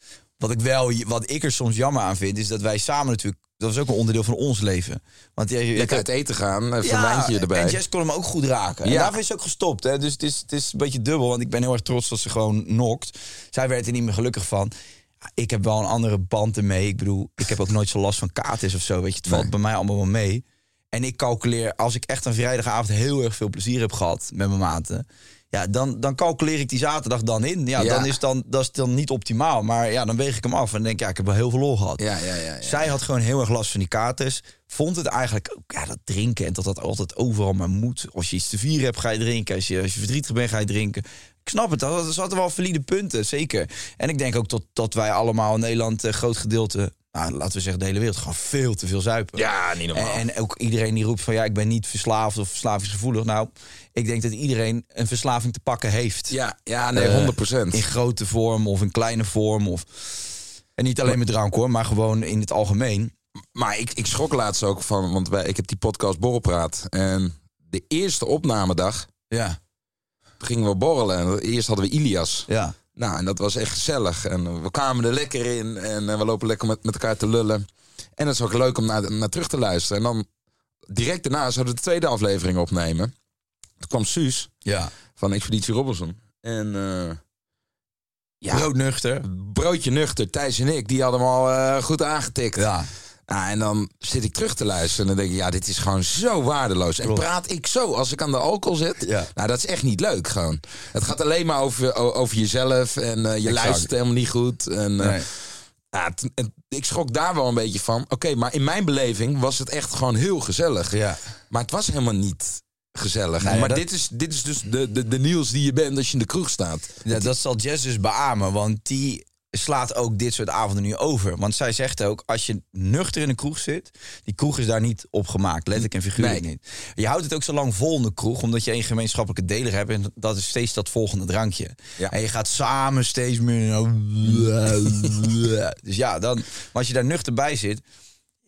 Wat ik er soms jammer aan vind... is dat wij samen natuurlijk... Dat was ook een onderdeel van ons leven. Want Lekker uit eten gaan, even een wijntje erbij. En Jess kon hem ook goed raken. En daarvoor is ze ook gestopt. Hè? Dus het is een beetje dubbel. Want ik ben heel erg trots dat ze gewoon nokt. Zij werd er niet meer gelukkig van. Ik heb wel een andere band ermee. Ik bedoel, ik heb ook nooit zo last van kaarten of zo. Weet je, het valt bij mij allemaal wel mee. En ik calculeer, als ik echt een vrijdagavond heel erg veel plezier heb gehad met mijn maten... Ja, dan calculeer ik die zaterdag dan in. Ja. Dat is dan niet optimaal. Maar ja, dan weeg ik hem af en denk ik heb wel heel veel lol gehad. Ja. Zij had gewoon heel erg last van die katers. Vond het eigenlijk ook, dat drinken en dat altijd overal maar moet. Als je iets te vieren hebt, ga je drinken. Als je verdrietig bent, ga je drinken. Ik snap het, dat zaten wel valide punten, zeker. En ik denk ook dat wij allemaal in Nederland groot gedeelte... Nou, laten we zeggen de hele wereld, gewoon veel te veel zuipen. Ja, niet normaal. En ook iedereen die roept van ik ben niet verslaafd of verslavingsgevoelig. Nou, ik denk dat iedereen een verslaving te pakken heeft. Ja, nee, 100%. In grote vorm of in kleine vorm. En niet alleen met drank hoor, maar gewoon in het algemeen. Maar ik schrok laatst ook van, want ik heb die podcast Borrelpraat. En de eerste opnamedag gingen we borrelen. En eerst hadden we Ilias. Ja. Nou, en dat was echt gezellig. En we kwamen er lekker in. En we lopen lekker met elkaar te lullen. En dat is ook leuk om naar terug te luisteren. En dan direct daarna zouden we de tweede aflevering opnemen. Toen kwam Suus van Expeditie Robinson. En broodnuchter. Broodje nuchter. Thijs en ik, die hadden hem al goed aangetikt. Ja. Nou, en dan zit ik terug te luisteren en dan denk ik, dit is gewoon zo waardeloos. En praat ik zo als ik aan de alcohol zit? Ja. Nou, dat is echt niet leuk gewoon. Het gaat alleen maar over jezelf en je luistert helemaal niet goed. En, ik schrok daar wel een beetje van. Oké, maar in mijn beleving was het echt gewoon heel gezellig. Ja. Maar het was helemaal niet gezellig. Nee, maar dit is dus de Niels die je bent als je in de kroeg staat. Ja, dat zal Jess dus beamen, want die slaat ook dit soort avonden nu over. Want zij zegt ook, als je nuchter in een kroeg zit, die kroeg is daar niet op gemaakt, letterlijk en figuurlijk niet. Je houdt het ook zo lang vol in de kroeg, omdat je een gemeenschappelijke deler hebt en dat is steeds dat volgende drankje. Ja. En je gaat samen steeds meer... Dus ja, maar als je daar nuchter bij zit,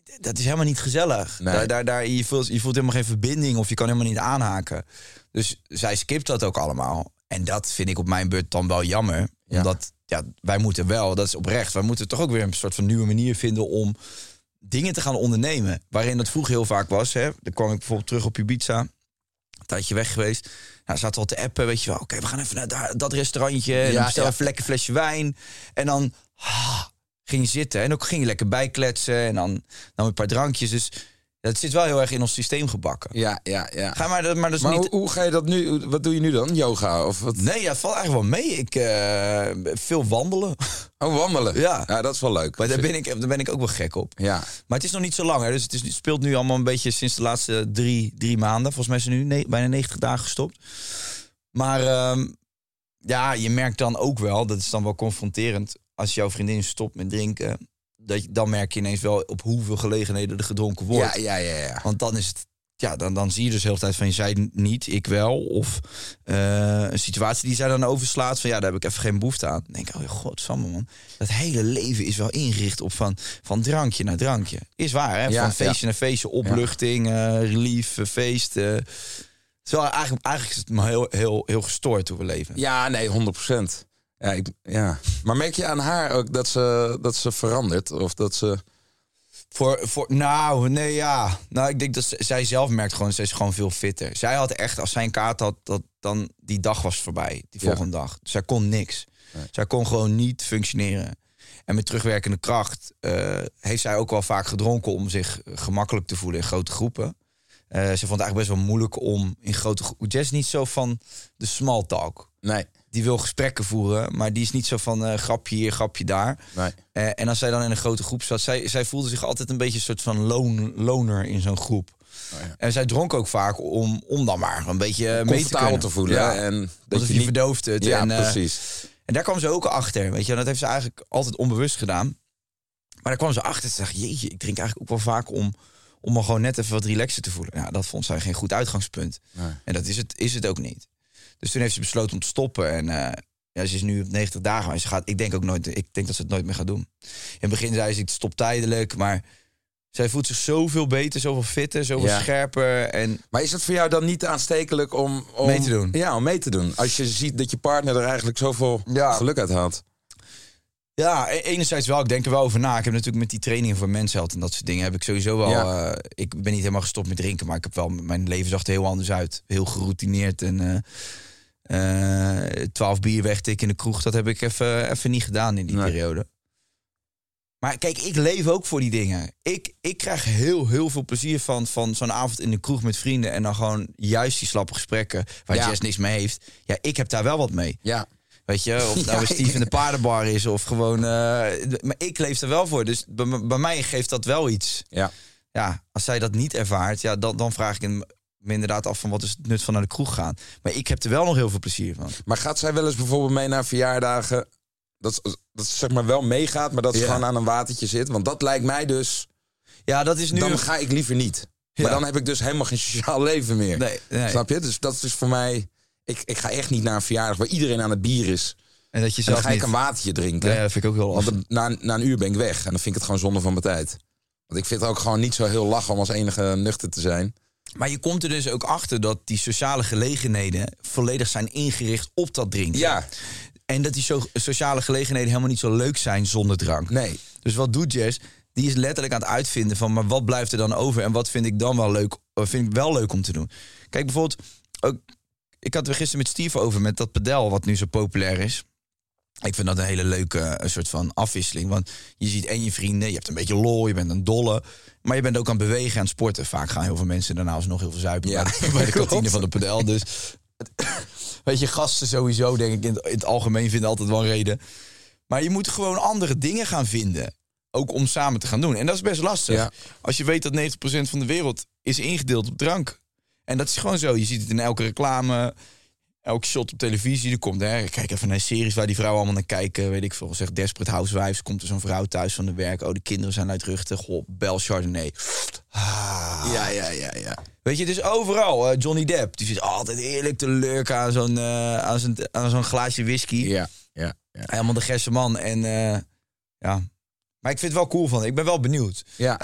dat is helemaal niet gezellig. Nee. Je voelt helemaal geen verbinding of je kan helemaal niet aanhaken. Dus zij skipt dat ook allemaal. En dat vind ik op mijn beurt dan wel jammer. Ja. Omdat wij moeten wel, dat is oprecht... wij moeten toch ook weer een soort van nieuwe manier vinden... om dingen te gaan ondernemen. Waarin dat vroeger heel vaak was. Hè. Dan kwam ik bijvoorbeeld terug op Ibiza... een tijdje weg geweest. Nou, zaten we al te appen, weet je wel. Oké, we gaan even naar dat restaurantje. En dan bestel even lekker flesje wijn. En dan ging je zitten. En ook ging je lekker bijkletsen. En dan een paar drankjes. Dus het zit wel heel erg in ons systeem gebakken. Ja. Ga maar dat is Maar niet... hoe ga je dat nu? Wat doe je nu dan? Yoga? Of wat? Nee, het valt eigenlijk wel mee. Ik veel wandelen. Oh, wandelen? Ja. Dat is wel leuk. Maar daar ben ik ook wel gek op. Ja. Maar het is nog niet zo lang. Hè. Dus het speelt nu allemaal een beetje sinds de laatste drie maanden. Volgens mij is ze nu bijna 90 dagen gestopt. Maar je merkt dan ook wel, dat is dan wel confronterend... als jouw vriendin stopt met drinken... dan merk je ineens wel op hoeveel gelegenheden er gedronken wordt. Ja. Want dan is het... Ja, dan zie je dus de hele tijd van... je zei niet, ik wel. Of een situatie die zij dan overslaat... van daar heb ik even geen behoefte aan. Dan denk ik, oh godsamme man. Dat hele leven is wel ingericht op van drankje naar drankje. Is waar, hè? Ja, van feestje naar feestje, opluchting, relief, feest... Het is wel eigenlijk is het maar heel gestoord hoe we leven. Ja, nee, 100%. Ja. Maar merk je aan haar ook dat ze verandert? Of dat ze... Nou, ik denk dat zij zelf merkt gewoon... ze is gewoon veel fitter. Zij had echt, als zij een kaart had... dan die dag was voorbij, die volgende dag. Dus zij kon niks. Nee. Zij kon gewoon niet functioneren. En met terugwerkende kracht... heeft zij ook wel vaak gedronken... om zich gemakkelijk te voelen in grote groepen. Ze vond het eigenlijk best wel moeilijk om in grote groepen... Jess is niet zo van de small talk. Nee. Die wil gesprekken voeren, maar die is niet zo van grapje hier, grapje daar. Nee. En als zij dan in een grote groep zat... Zij voelde zich altijd een beetje een soort van loner in zo'n groep. Oh ja. En zij dronk ook vaak om dan maar een beetje mee te kunnen. Te voelen. Ja. En dat je niet verdooft het. Ja, en, precies. En daar kwam ze ook achter. Weet je, dat heeft ze eigenlijk altijd onbewust gedaan. Maar daar kwam ze achter. Ze dacht, jeetje, ik drink eigenlijk ook wel vaak om me gewoon net even wat relaxer te voelen. Ja, dat vond zij geen goed uitgangspunt. Nee. En dat is het ook niet. Dus toen heeft ze besloten om te stoppen. En ze is nu op 90 dagen. Maar ik denk dat ze het nooit meer gaat doen. In het begin zei ze, ik stop tijdelijk. Maar zij voelt zich zoveel beter, zoveel fitter, zoveel scherper. Maar is het voor jou dan niet aanstekelijk om mee te doen? Ja, om mee te doen. Als je ziet dat je partner er eigenlijk zoveel geluk uit haalt. Ja, enerzijds wel. Ik denk er wel over na. Ik heb natuurlijk met die trainingen voor mensheld en dat soort dingen... heb ik sowieso wel... Ja. Ik ben niet helemaal gestopt met drinken... maar ik heb wel... Mijn leven zag er heel anders uit. Heel geroutineerd en... 12 bier wegtikken in de kroeg... dat heb ik even niet gedaan in die periode. Maar kijk, ik leef ook voor die dingen. Ik krijg heel veel plezier van zo'n avond in de kroeg met vrienden... en dan gewoon juist die slappe gesprekken... waar Jess niks mee heeft. Ja, ik heb daar wel wat mee. Ja. Weet je, of nou Steve in de paardenbar is of gewoon... maar ik leef er wel voor, dus bij mij geeft dat wel iets. Ja, als zij dat niet ervaart, dan vraag ik me inderdaad af van wat is het nut van naar de kroeg gaan. Maar ik heb er wel nog heel veel plezier van. Maar gaat zij wel eens bijvoorbeeld mee naar verjaardagen... dat ze zeg maar wel meegaat, maar dat ze gewoon aan een watertje zit? Want dat lijkt mij dus... Ja, dat is nu... Dan ga ik liever niet. Maar dan heb ik dus helemaal geen sociaal leven meer. Nee. Snap je? Dus dat is voor mij... Ik ga echt niet naar een verjaardag waar iedereen aan het bier is. En dat je zelf dan ga ik een watertje drinken. Ja, dat vind ik ook heel lastig. Want na een uur ben ik weg. En dan vind ik het gewoon zonde van mijn tijd. Want ik vind het ook gewoon niet zo heel lachen om als enige nuchter te zijn. Maar je komt er dus ook achter dat die sociale gelegenheden... volledig zijn ingericht op dat drinken. Ja. En dat die sociale gelegenheden helemaal niet zo leuk zijn zonder drank. Nee. Dus wat doet Jess? Die is letterlijk aan het uitvinden van... maar wat blijft er dan over? En wat vind ik dan wel leuk? Vind ik wel leuk om te doen? Kijk, bijvoorbeeld... ook. Ik had het gisteren met Steve over met dat padel wat nu zo populair is. Ik vind dat een hele leuke soort van afwisseling. Want je ziet en je vrienden, je hebt een beetje lol, je bent een dolle. Maar je bent ook aan het bewegen, aan het sporten. Vaak gaan heel veel mensen daarna alsnog heel veel zuipen bij de kantine van de padel. Dus weet je, gasten sowieso denk ik in het algemeen vinden altijd wel een reden. Maar je moet gewoon andere dingen gaan vinden. Ook om samen te gaan doen. En dat is best lastig. Ja. Als je weet dat 90% van de wereld is ingedeeld op drank. En dat is gewoon zo. Je ziet het in elke reclame, elke shot op televisie. Er komt, kijk even naar series waar die vrouwen allemaal naar kijken. Weet ik veel, zeg Desperate Housewives. Komt er zo'n vrouw thuis van de werk. Oh, de kinderen zijn luidruchtig. Goh, bel Chardonnay. Ja. Weet je, dus overal. Johnny Depp, die zit altijd heerlijk te lurken aan zo'n glaasje whisky. Ja. Helemaal de gerse man. En Maar ik vind het wel cool van. Ik ben wel benieuwd. Ja.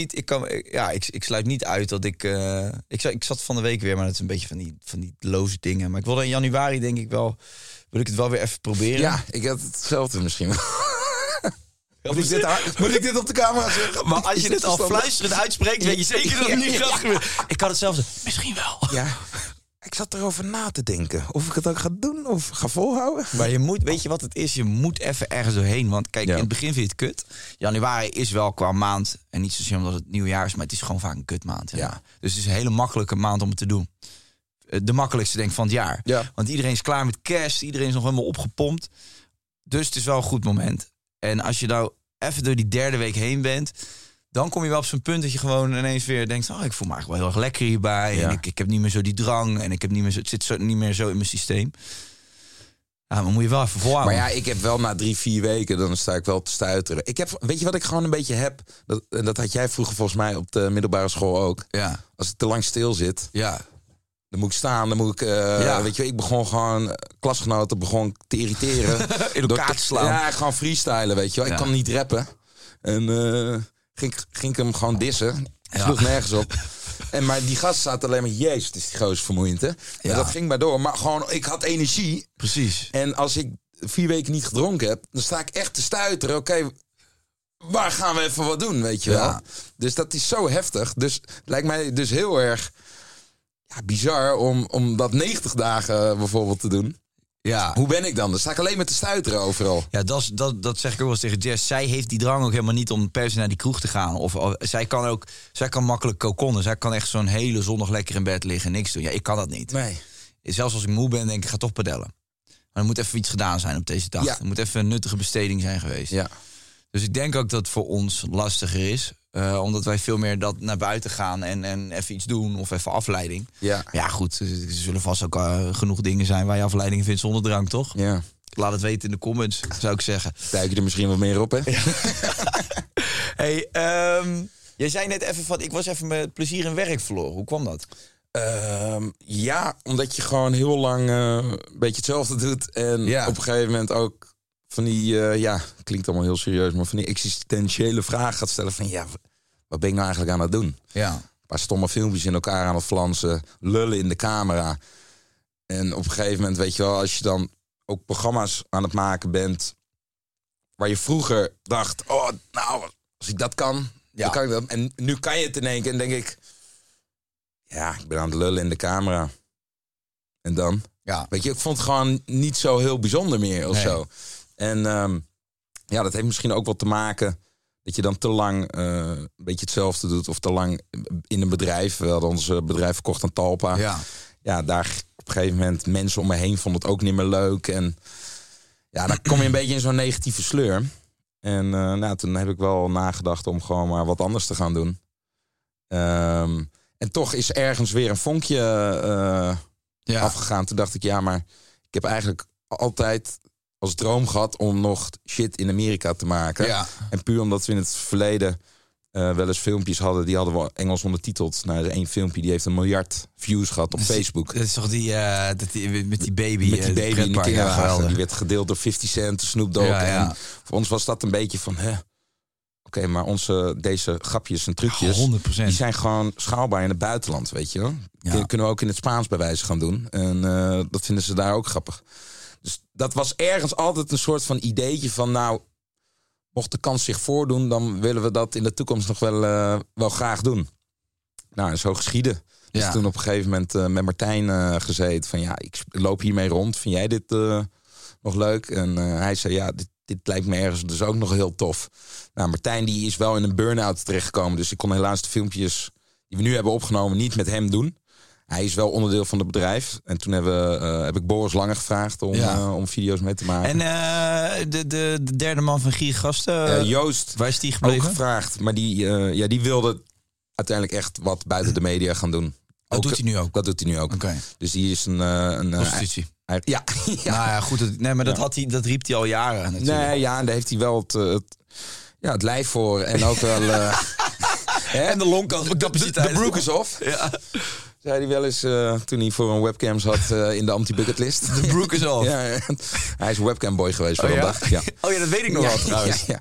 Ik sluit niet uit dat ik... Ik zat van de week weer, maar dat is een beetje van die loze dingen. Maar ik wilde in januari denk ik wel... Wil ik het wel weer even proberen. Ja, ik had hetzelfde misschien wel. Moet ik dit op de camera zeggen? Maar als je dit al fluisterend uitspreekt, weet je zeker dat het niet gaat gebeuren. Ik had hetzelfde. Misschien wel. Ja. Ik zat erover na te denken. Of ik het ook ga doen of ga volhouden. Maar je moet, weet je wat het is? Je moet even ergens doorheen. Want kijk, in het begin vind je het kut. Januari is wel qua maand. En niet zozeer omdat het nieuwjaar is, maar het is gewoon vaak een kutmaand. Ja. Dus het is een hele makkelijke maand om het te doen. De makkelijkste denk ik van het jaar. Ja. Want iedereen is klaar met kerst. Iedereen is nog helemaal opgepompt. Dus het is wel een goed moment. En als je nou even door die derde week heen bent... dan kom je wel op zo'n punt dat je gewoon ineens weer denkt... ik voel me eigenlijk wel heel erg lekker hierbij. Ja. En ik heb niet meer zo die drang. En ik heb niet meer zo, het zit niet meer zo in mijn systeem. Ja, maar moet je wel even volhouden. Maar ja, ik heb wel na 3-4 weken... dan sta ik wel te stuiteren. Weet je wat ik gewoon een beetje heb? Dat had jij vroeger volgens mij op de middelbare school ook. Ja. Als ik te lang stil zit... Ja. Dan moet ik staan, dan moet ik... Weet je, ik begon gewoon... klasgenoten begon te irriteren. In elkaar te slaan. Ja, gewoon freestylen, weet je wel. Ik kan niet rappen. En ging ik hem gewoon dissen. Sloeg nergens op. Maar die gast zaten alleen maar... Jezus, het is die gozer vermoeiend, hè? En dat ging maar door. Maar gewoon, ik had energie. Precies. En als ik 4 weken niet gedronken heb... dan sta ik echt te stuiteren. Oké, waar gaan we even wat doen, weet je wel? Dus dat is zo heftig. Dus het lijkt mij dus heel erg... bizar om dat 90 dagen bijvoorbeeld te doen. Ja. Hoe ben ik dan? Dan sta ik alleen maar te stuiteren overal. Ja, dat zeg ik ook wel eens tegen Jess. Zij heeft die drang ook helemaal niet om per se naar die kroeg te gaan. Of zij kan makkelijk kokonnen. Zij kan echt zo'n hele zondag lekker in bed liggen en niks doen. Ja, ik kan dat niet. Nee. Zelfs als ik moe ben, denk ik, ga toch padellen. Maar er moet even iets gedaan zijn op deze dag. Ja. Er moet even een nuttige besteding zijn geweest. Ja. Dus ik denk ook dat het voor ons lastiger is. Omdat wij veel meer dat naar buiten gaan en even iets doen of even afleiding. Ja, maar ja goed, er zullen vast ook genoeg dingen zijn waar je afleiding vindt zonder drank, toch? Ja. Laat het weten in de comments, zou ik zeggen. Duik je er misschien wat meer op, hè? Ja. Hey, jij zei net even van, ik was even met plezier in werk verloren. Hoe kwam dat? Ja, omdat je gewoon heel lang een beetje hetzelfde doet. En op een gegeven moment ook van die, klinkt allemaal heel serieus, maar van die existentiële vragen gaat stellen van, wat ben ik nou eigenlijk aan het doen? Ja. Een paar stomme filmpjes in elkaar aan het flansen, lullen in de camera. En op een gegeven moment, weet je wel, als je dan ook programma's aan het maken bent, waar je vroeger dacht, als ik dat kan, dan kan ik dat. En nu kan je het in één keer en denk ik, ik ben aan het lullen in de camera. En dan? Ja. Weet je, ik vond het gewoon niet zo heel bijzonder meer of zo. En dat heeft misschien ook wel te maken dat je dan te lang een beetje hetzelfde doet. Of te lang in een bedrijf. We hadden ons bedrijf verkocht aan Talpa. Ja, daar op een gegeven moment mensen om me heen vonden het ook niet meer leuk. En dan kom je een beetje in zo'n negatieve sleur. En toen heb ik wel nagedacht om gewoon maar wat anders te gaan doen. En toch is ergens weer een vonkje afgegaan. Toen dacht ik, maar ik heb eigenlijk altijd als droom gehad om nog shit in Amerika te maken. Ja. En puur omdat we in het verleden wel eens filmpjes hadden, die hadden we Engels ondertiteld. Nou, één filmpje die heeft 1 miljard views gehad op Facebook. Dat is toch die met die baby? Met die baby in de kinderwagen. Die werd gedeeld door 50 Cent, Snoop Dogg. Ja. En voor ons was dat een beetje van, Oké, maar deze grapjes en trucjes, 100%. Die zijn gewoon schaalbaar in het buitenland, weet je wel. Ja. Kunnen we ook in het Spaans bij wijze gaan doen. En dat vinden ze daar ook grappig. Dus dat was ergens altijd een soort van ideetje van, mocht de kans zich voordoen, dan willen we dat in de toekomst nog wel graag doen. Nou, en zo geschieden. Dus toen op een gegeven moment met Martijn gezeten van, ik loop hiermee rond. Vind jij dit nog leuk? En hij zei, dit lijkt me ergens dus ook nog heel tof. Nou, Martijn die is wel in een burn-out terechtgekomen. Dus ik kon helaas de filmpjes die we nu hebben opgenomen niet met hem doen. Hij is wel onderdeel van het bedrijf. En toen heb ik Boris Lange gevraagd om video's mee te maken. En de derde man van Giergasten, Joost, waar is die gebleven? Ook gevraagd. Maar die wilde uiteindelijk echt wat buiten de media gaan doen. Dat doet hij nu ook? Dat doet hij nu ook. Okay. Dus die is een prostitutie. Ja. Nou ja, goed. Nee, maar dat riep hij al jaren natuurlijk. Nee, en daar heeft hij wel het lijf voor. En ook wel... en de longcapaciteit. De broek is off. Ja. Zei hij wel eens toen hij voor een webcam zat in de anti-bucketlist. De broek is off. Ja, hij is webcamboy geweest voor een dag. Ja. Oh ja, dat weet ik nog wel trouwens. Ja.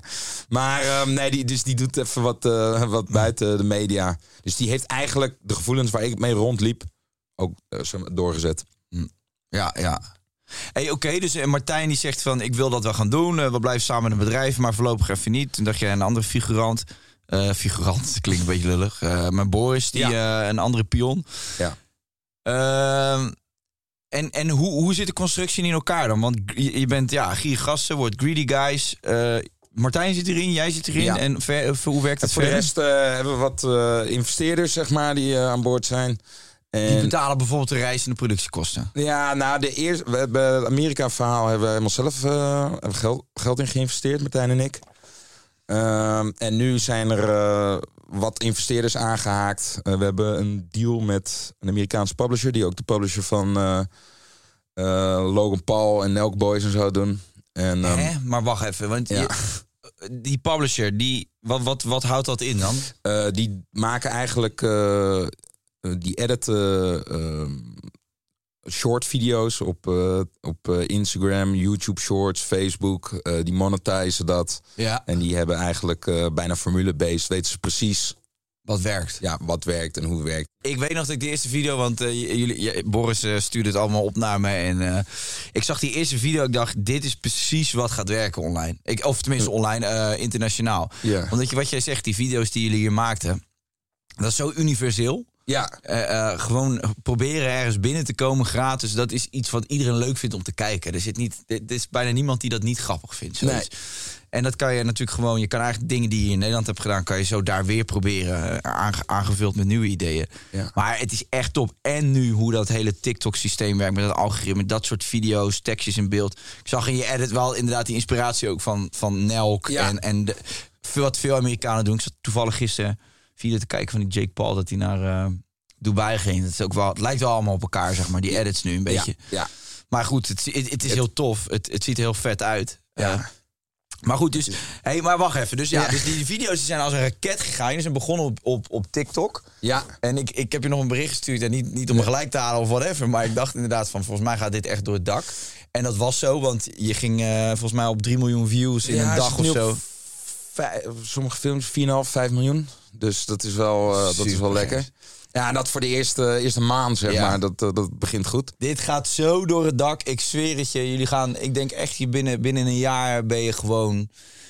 Maar nee, die doet even wat buiten de media. Dus die heeft eigenlijk de gevoelens waar ik mee rondliep ook doorgezet. Ja. Hey, oké, dus Martijn die zegt van... ik wil dat wel gaan doen, we blijven samen in een bedrijf... maar voorlopig even niet. Toen dacht jij een andere figurant... figurant, klinkt een beetje lullig. Maar Boris, een andere pion. Ja. En hoe zit de constructie in elkaar dan? Want je bent giergassen, wordt greedy guys. Martijn zit erin, jij zit erin. Ja. En hoe werkt het voor de rest hebben we wat investeerders, zeg maar, die aan boord zijn. En die betalen bijvoorbeeld de reis en de productiekosten. Ja, nou, we hebben het Amerika-verhaal hebben we helemaal zelf geld in geïnvesteerd, Martijn en ik. En nu zijn er wat investeerders aangehaakt. We hebben een deal met een Amerikaanse publisher, die ook de publisher van Logan Paul en Nelk Boys en zo doen. En, maar wacht even, want die publisher, wat houdt dat in dan? Die maken eigenlijk, die editen short video's op Instagram, YouTube Shorts, Facebook. Die monetizen dat. Ja. En die hebben eigenlijk bijna formule-based. Weten ze precies wat werkt. Ja, wat werkt en hoe het werkt. Ik weet nog dat ik de eerste video, want Boris stuurde het allemaal op naar me. En ik zag die eerste video, ik dacht, dit is precies wat gaat werken online. Of tenminste online, internationaal. Yeah. Want wat jij zegt, die video's die jullie hier maakten, dat is zo universeel. Ja. Gewoon proberen ergens binnen te komen gratis. Dat is iets wat iedereen leuk vindt om te kijken. Er is bijna niemand die dat niet grappig vindt. Nee. En dat kan je natuurlijk gewoon... Je kan eigenlijk dingen die je in Nederland hebt gedaan... kan je zo daar weer proberen. Aangevuld met nieuwe ideeën. Ja. Maar het is echt top. En nu hoe dat hele TikTok-systeem werkt... met dat algoritme, dat soort video's, tekstjes in beeld. Ik zag in je edit wel inderdaad die inspiratie ook van Nelk. Ja. En wat veel Amerikanen doen. Ik zat toevallig gisteren video te kijken van die Jake Paul... dat hij naar Dubai ging. Dat is ook wel, het lijkt wel allemaal op elkaar, zeg maar. Die edits nu een beetje. Ja. Maar goed, het is heel tof. Het ziet er heel vet uit. Ja. Maar goed, dus... maar wacht even. Dus dus die video's die zijn als een raket gegaan. Die zijn begonnen op TikTok. Ja. En ik heb je nog een bericht gestuurd. En niet om me gelijk te halen of whatever. Maar ik dacht inderdaad van, volgens mij gaat dit echt door het dak. En dat was zo, want je ging volgens mij op 3 miljoen views in een dag of zo. Sommige films 4,5, 5 miljoen. Dus dat is wel lekker. Ja, en dat voor de eerste maand, zeg maar. Dat begint goed. Dit gaat zo door het dak. Ik zweer het je. Jullie gaan, ik denk echt, binnen een jaar ben je gewoon...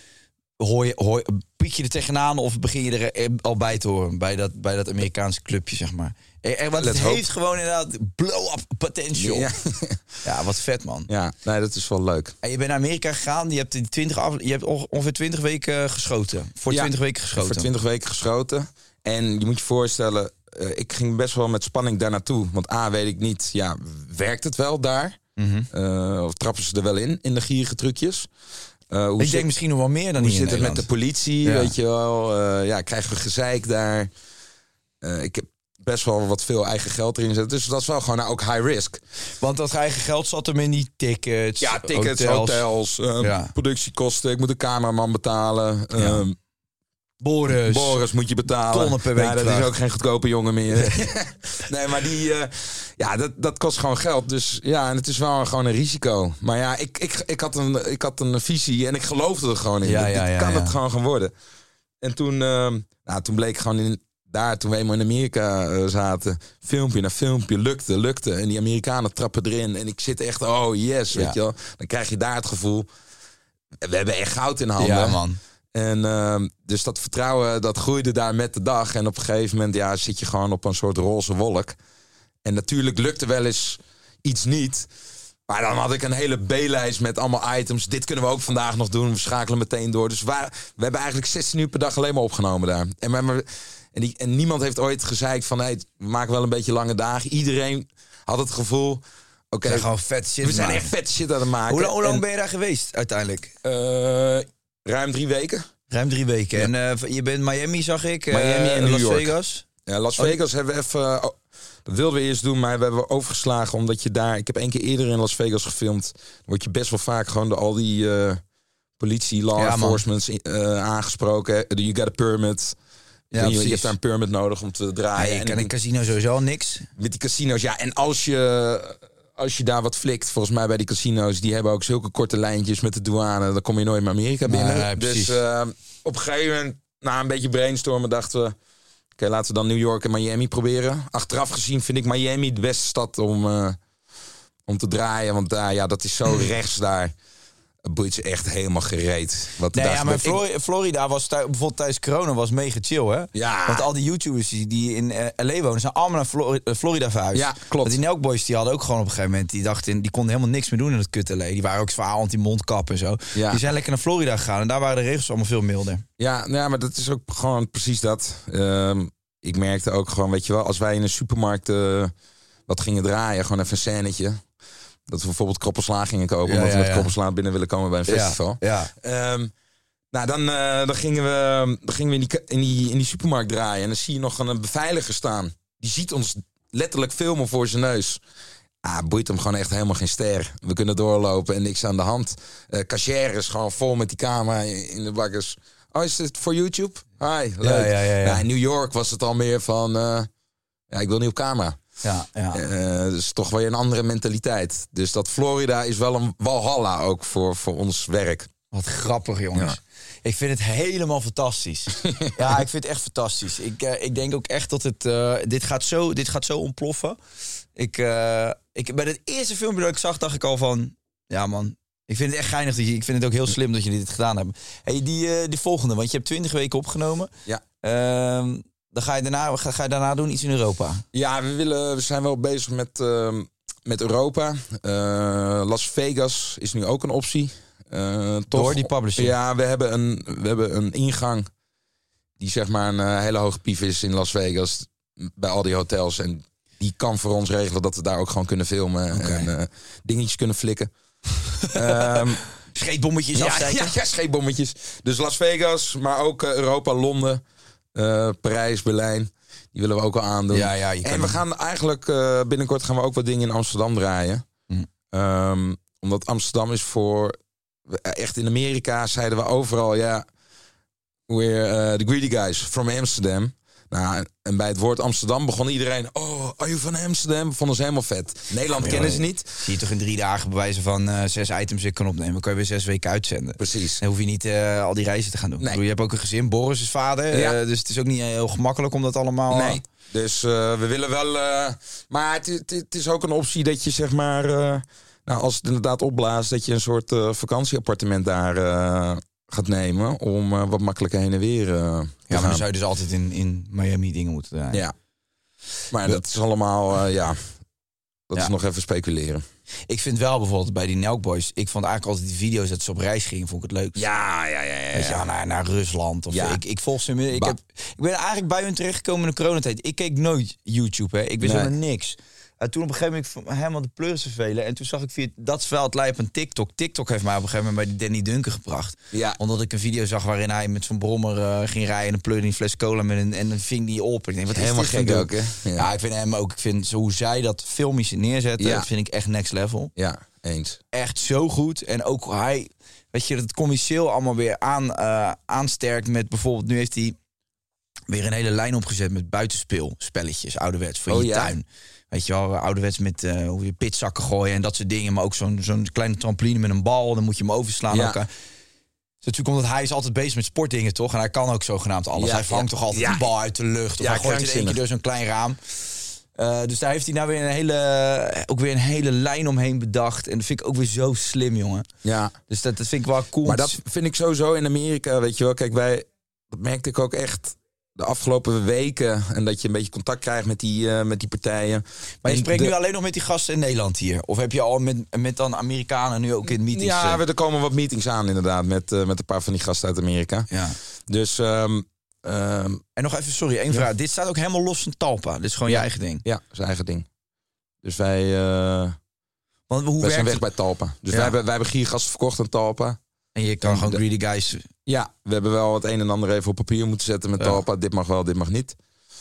piek je er tegenaan of begin je er al bij te horen? Bij dat Amerikaanse clubje, zeg maar. Want het heeft gewoon inderdaad blow-up potential. Ja, wat vet, man. Ja, nee, dat is wel leuk. En je bent naar Amerika gegaan. Je hebt ongeveer 20 weken geschoten. Voor 20 weken geschoten. Voor 20 weken geschoten. En je moet je voorstellen... ik ging best wel met spanning daar naartoe. Want weet ik niet, werkt het wel daar? Mm-hmm. Of trappen ze er wel in de gierige trucjes? Ik denk misschien nog wel meer dan hoe hier in zit het met de politie, weet je wel? Krijgen we gezeik daar? Ik heb best wel wat veel eigen geld erin zitten. Dus dat is wel gewoon ook high risk. Want dat eigen geld zat hem in die tickets. Ja, tickets, hotels, productiekosten. Ik moet een cameraman betalen. Boris moet je betalen. Tonnen per week. Ja, dat is ook geen goedkope jongen meer. Nee, maar dat kost gewoon geld. Dus ja, en het is wel gewoon een risico. Maar ja, ik had een visie en ik geloofde er gewoon in. Dit kan het gewoon gaan worden. En toen bleek gewoon toen we eenmaal in Amerika zaten, filmpje na filmpje, lukte. En die Amerikanen trappen erin. En ik zit echt, oh yes, weet je wel. Dan krijg je daar het gevoel, we hebben echt goud in handen. Ja, man. En dus dat vertrouwen, dat groeide daar met de dag. En op een gegeven moment zit je gewoon op een soort roze wolk. En natuurlijk lukte wel eens iets niet. Maar dan had ik een hele B-lijst met allemaal items. Dit kunnen we ook vandaag nog doen. We schakelen meteen door. Dus we hebben eigenlijk 16 uur per dag alleen maar opgenomen daar. En niemand heeft ooit gezeikt van... we maken wel een beetje lange dagen. Iedereen had het gevoel... We zijn gewoon vet shit. We zijn echt vet shit aan het maken. Hoe lang ben je daar geweest uiteindelijk? Ruim 3 weken. Ruim 3 weken. Ja. En je bent Miami, zag ik. Miami en Las New York. Vegas. Ja, Las Vegas hebben we even... dat wilden we eerst doen, maar we hebben overgeslagen. Omdat je daar... Ik heb 1 keer eerder in Las Vegas gefilmd. Dan word je best wel vaak gewoon door al die politie, law enforcement aangesproken. You got a permit. Ja, je hebt daar een permit nodig om te draaien. Je kan in casino sowieso niks. Met die casino's, ja. En als je als je daar wat flikt, volgens mij bij die casino's, die hebben ook zulke korte lijntjes met de douane. Dan kom je nooit meer Amerika binnen. Nee, dus op een gegeven moment, na een beetje brainstormen, dachten we, oké, laten we dan New York en Miami proberen. Achteraf gezien vind ik Miami de beste stad om te draaien. Want dat is zo rechts daar. Het boeit ze echt helemaal gereed. Maar Florida was bijvoorbeeld tijdens corona was mega chill, hè? Ja. Want al die YouTubers die in LA wonen, zijn allemaal naar Florida verhuisd. Ja, klopt. Want die Nelk Boys die hadden ook gewoon op een gegeven moment, die konden helemaal niks meer doen in het kut LA. Die waren ook zwaar anti-mondkap en zo. Ja. Die zijn lekker naar Florida gegaan en daar waren de regels allemaal veel milder. Ja, maar dat is ook gewoon precies dat. Ik merkte ook gewoon, weet je wel, als wij in een supermarkt wat gingen draaien, gewoon even een scènetje. Dat we bijvoorbeeld kroppelsla gingen kopen, omdat we met kroppelsla binnen willen komen bij een festival. Ja. Dan gingen we in die supermarkt draaien. En dan zie je nog een beveiliger staan. Die ziet ons letterlijk filmen voor zijn neus. Boeit hem gewoon echt helemaal geen ster. We kunnen doorlopen en niks aan de hand. Cashier is gewoon vol met die camera in de bakkers. Oh, is dit voor YouTube? Hi, leuk. Ja. In New York was het al meer van, ik wil niet op camera. Ja. Dus toch weer een andere mentaliteit. Dus dat Florida is wel een walhalla ook voor ons werk. Wat grappig, jongens. Ja. Ik vind het helemaal fantastisch. Ja, ik vind het echt fantastisch. Ik denk ook echt dat het... dit gaat zo ontploffen. Bij het eerste filmpje dat ik zag, dacht ik al van... Ja, man. Ik vind het echt geinig. Ik vind het ook heel slim dat jullie dit gedaan hebben. Hey, die volgende, want je hebt 20 weken opgenomen. Ja. Dan ga je daarna doen iets in Europa. Ja, we zijn wel bezig met Europa. Las Vegas is nu ook een optie. Door die publisher? Ja, we hebben een ingang die zeg maar een hele hoge pief is in Las Vegas. Bij al die hotels. En die kan voor ons regelen dat we daar ook gewoon kunnen filmen. Okay. En dingetjes kunnen flikken. Scheetbommetjes afsteken? Ja, scheetbommetjes. Dus Las Vegas, maar ook Europa, Londen, Parijs, Berlijn. Die willen we ook wel aandoen. Ja, en we gaan eigenlijk binnenkort gaan we ook wat dingen in Amsterdam draaien. Omdat Amsterdam is voor... Echt in Amerika zeiden we overal, we're the greedy guys from Amsterdam. Nou, en bij het woord Amsterdam begon iedereen... Oh, are you van Amsterdam? Vonden ze helemaal vet. Nederland kennen ze niet. Zie je toch in 3 dagen bewijzen van 6 items ik kan opnemen. Dan kan je weer 6 weken uitzenden. Precies. Dan hoef je niet al die reizen te gaan doen. Nee. Je hebt ook een gezin. Boris is vader. Ja. Dus het is ook niet heel gemakkelijk om dat allemaal... Nee. Dus we willen wel... maar het is ook een optie dat je zeg maar... als het inderdaad opblaast... dat je een soort vakantieappartement daar... gaat nemen om wat makkelijker heen en weer te gaan. Maar dan zou je dus altijd in Miami dingen moeten draaien. Ja. Maar dat is allemaal, dat is nog even speculeren. Ik vind wel bijvoorbeeld bij die Nelk Boys... Ik vond eigenlijk altijd die video's dat ze op reis gingen... vond ik het leuk. Ja. Weet je, naar Rusland. Of ik volg ze... Ik ben eigenlijk bij hun terechtgekomen in de coronatijd. Ik keek nooit YouTube, hè. Ik wist helemaal niks. Toen op een gegeven moment helemaal de pleurs vervelen. En toen zag ik dat is wel het lijp aan TikTok. TikTok heeft mij op een gegeven moment bij die Danny Duncan gebracht. Ja. Omdat ik een video zag waarin hij met zo'n brommer ging rijden... en een pleurde een fles cola en dan ving die op. Ik denk, wat helemaal is dit gek ook, hè? Ja, ik vind hem ook... Ik vind hoe zij dat filmisch neerzetten... dat vind ik echt next level. Ja, eens. Echt zo goed. En ook hij... Weet je, dat het commercieel allemaal weer aansterkt met bijvoorbeeld... Nu heeft hij weer een hele lijn opgezet met buitenspeelspelletjes. Ouderwets voor je tuin. Weet je wel, ouderwets met hoe je pitzakken gooien en dat soort dingen. Maar ook zo'n kleine trampoline met een bal. Dan moet je hem overslaan. Ja. Dus natuurlijk omdat hij is altijd bezig met sportdingen, toch? En hij kan ook zogenaamd alles. Hij vangt toch altijd een bal uit de lucht. Of hij gooit in één keer door zo'n klein raam. Dus daar heeft hij nou weer een hele lijn omheen bedacht. En dat vind ik ook weer zo slim, jongen. Ja. Dus dat vind ik wel cool. Maar dat vind ik sowieso in Amerika, weet je wel. Kijk, dat merkte ik ook echt... de afgelopen weken. En dat je een beetje contact krijgt met die partijen. Maar je spreekt nu alleen nog met die gasten in Nederland hier? Of heb je al met dan Amerikanen nu ook in meetings? Ja, er komen wat meetings aan inderdaad. Met een paar van die gasten uit Amerika. Ja. Dus... en nog even, sorry, één vraag. Dit staat ook helemaal los van Talpa. Dit is gewoon je eigen ding? Ja, zijn eigen ding. Dus wij... Want hoe wij zijn weg bij Talpa. Dus wij hebben giergasten verkocht aan Talpa. En je kan gewoon greedy guys... Ja, we hebben wel het een en ander even op papier moeten zetten met Talpa. Dit mag wel, dit mag niet.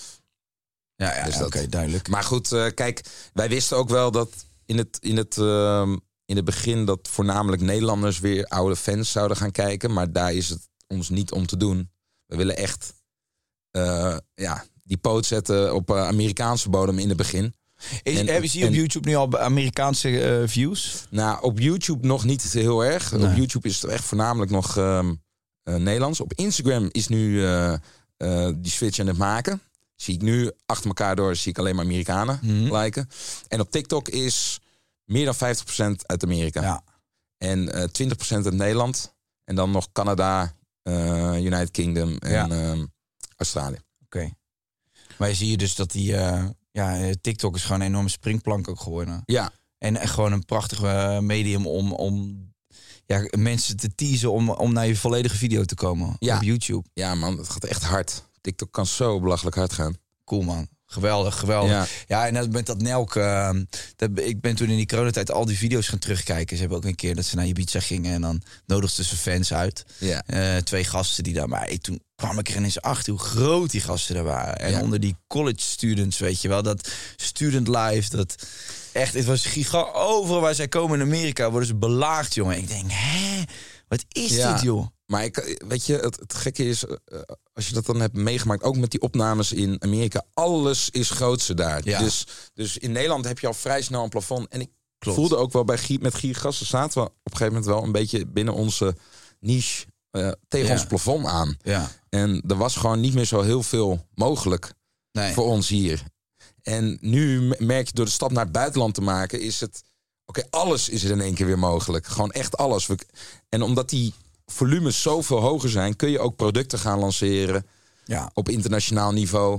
Ja, dus oké, duidelijk. Maar goed, kijk, wij wisten ook wel dat in het begin... dat voornamelijk Nederlanders weer oude fans zouden gaan kijken. Maar daar is het ons niet om te doen. We willen echt die poot zetten op Amerikaanse bodem in het begin. Hebben ze op YouTube nu al Amerikaanse views? Nou, op YouTube nog niet heel erg. Nee. Op YouTube is het echt voornamelijk nog Nederlands. Op Instagram is nu die switch aan het maken. Zie ik nu achter elkaar door, zie ik alleen maar Amerikanen lijken. En op TikTok is meer dan 50% uit Amerika. Ja. En 20% uit Nederland. En dan nog Canada, United Kingdom en Australië. Oké. Maar je zie je dus dat die... TikTok is gewoon een enorme springplank ook geworden. Ja. En gewoon een prachtig medium om mensen te teasen om naar je volledige video te komen op YouTube. Ja man, het gaat echt hard. TikTok kan zo belachelijk hard gaan. Cool man. Geweldig. Ja, en met dat Nelk... ik ben toen in die coronatijd al die video's gaan terugkijken. Ze hebben ook een keer dat ze naar Ibiza gingen... en dan nodigden ze fans uit. Ja. 2 gasten die daar... Maar toen kwam ik er ineens achter hoe groot die gasten er waren. En onder die college students, weet je wel... dat student life, dat... Echt, het was gigantisch. Overal waar zij komen in Amerika worden ze belaagd, jongen. Ik denk, wat is dit, joh? Maar weet je, het gekke is, als je dat dan hebt meegemaakt, ook met die opnames in Amerika, alles is grootste daar. Ja. Dus in Nederland heb je al vrij snel een plafond. En ik voelde ook wel met Giergassen zaten we op een gegeven moment wel een beetje binnen onze niche tegen ons plafond aan. Ja. En er was gewoon niet meer zo heel veel mogelijk voor ons hier. En nu merk je door de stap naar het buitenland te maken, is het, alles is er in één keer weer mogelijk. Gewoon echt alles. En omdat die volumes zoveel hoger zijn, kun je ook producten gaan lanceren op internationaal niveau.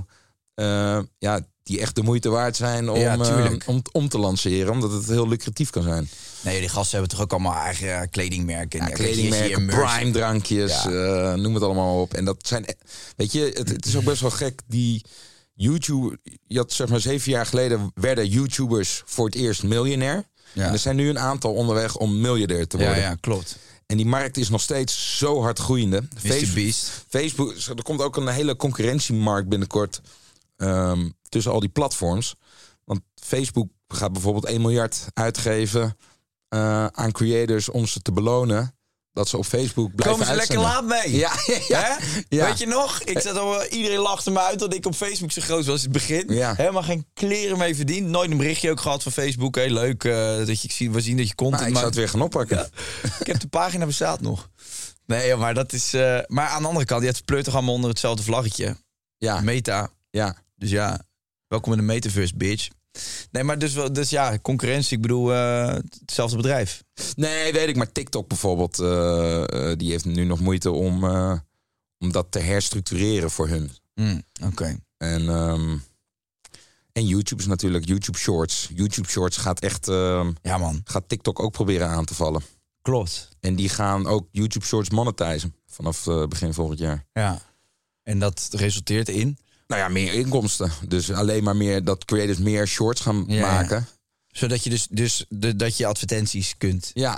Die echt de moeite waard zijn om te lanceren. Omdat het heel lucratief kan zijn. Nee, die gasten hebben toch ook allemaal eigen kledingmerken. Ja, kledingmerken, prime drankjes, noem het allemaal op. En dat zijn, weet je, het is ook best wel gek. Die YouTube, je had zeg maar 7 jaar geleden werden YouTubers voor het eerst miljonair. Ja. En er zijn nu een aantal onderweg om miljardair te worden. Ja, klopt. En die markt is nog steeds zo hard groeiende. Facebook, er komt ook een hele concurrentiemarkt binnenkort tussen al die platforms. Want Facebook gaat bijvoorbeeld 1 miljard uitgeven aan creators om ze te belonen dat ze op Facebook blijven komen ze uitzenden. Lekker laat mee. Ja. Weet je nog? Ik zat iedereen lachte me uit dat ik op Facebook zo groot was in het begin. Ja. Helemaal geen kleren mee verdiend. Nooit een berichtje ook gehad van Facebook. Hey, leuk dat we zien dat je content ik zou het weer gaan oppakken. Ja. Ik heb de pagina bestaat nog. Nee, maar dat is... maar aan de andere kant, het pleurt toch allemaal onder hetzelfde vlaggetje. Ja. Meta. Ja. Dus welkom in de metaverse, bitch. Nee, maar dus concurrentie. Ik bedoel, hetzelfde bedrijf. Nee, weet ik. Maar TikTok bijvoorbeeld, die heeft nu nog moeite om dat te herstructureren voor hun. Oké. En YouTube is natuurlijk YouTube Shorts. YouTube Shorts gaat echt... gaat TikTok ook proberen aan te vallen. Klopt. En die gaan ook YouTube Shorts monetizen vanaf begin volgend jaar. Ja. En dat resulteert in... Nou ja, meer inkomsten. Dus alleen maar meer dat creators meer shorts gaan maken. Zodat je dat je advertenties kunt. Ja,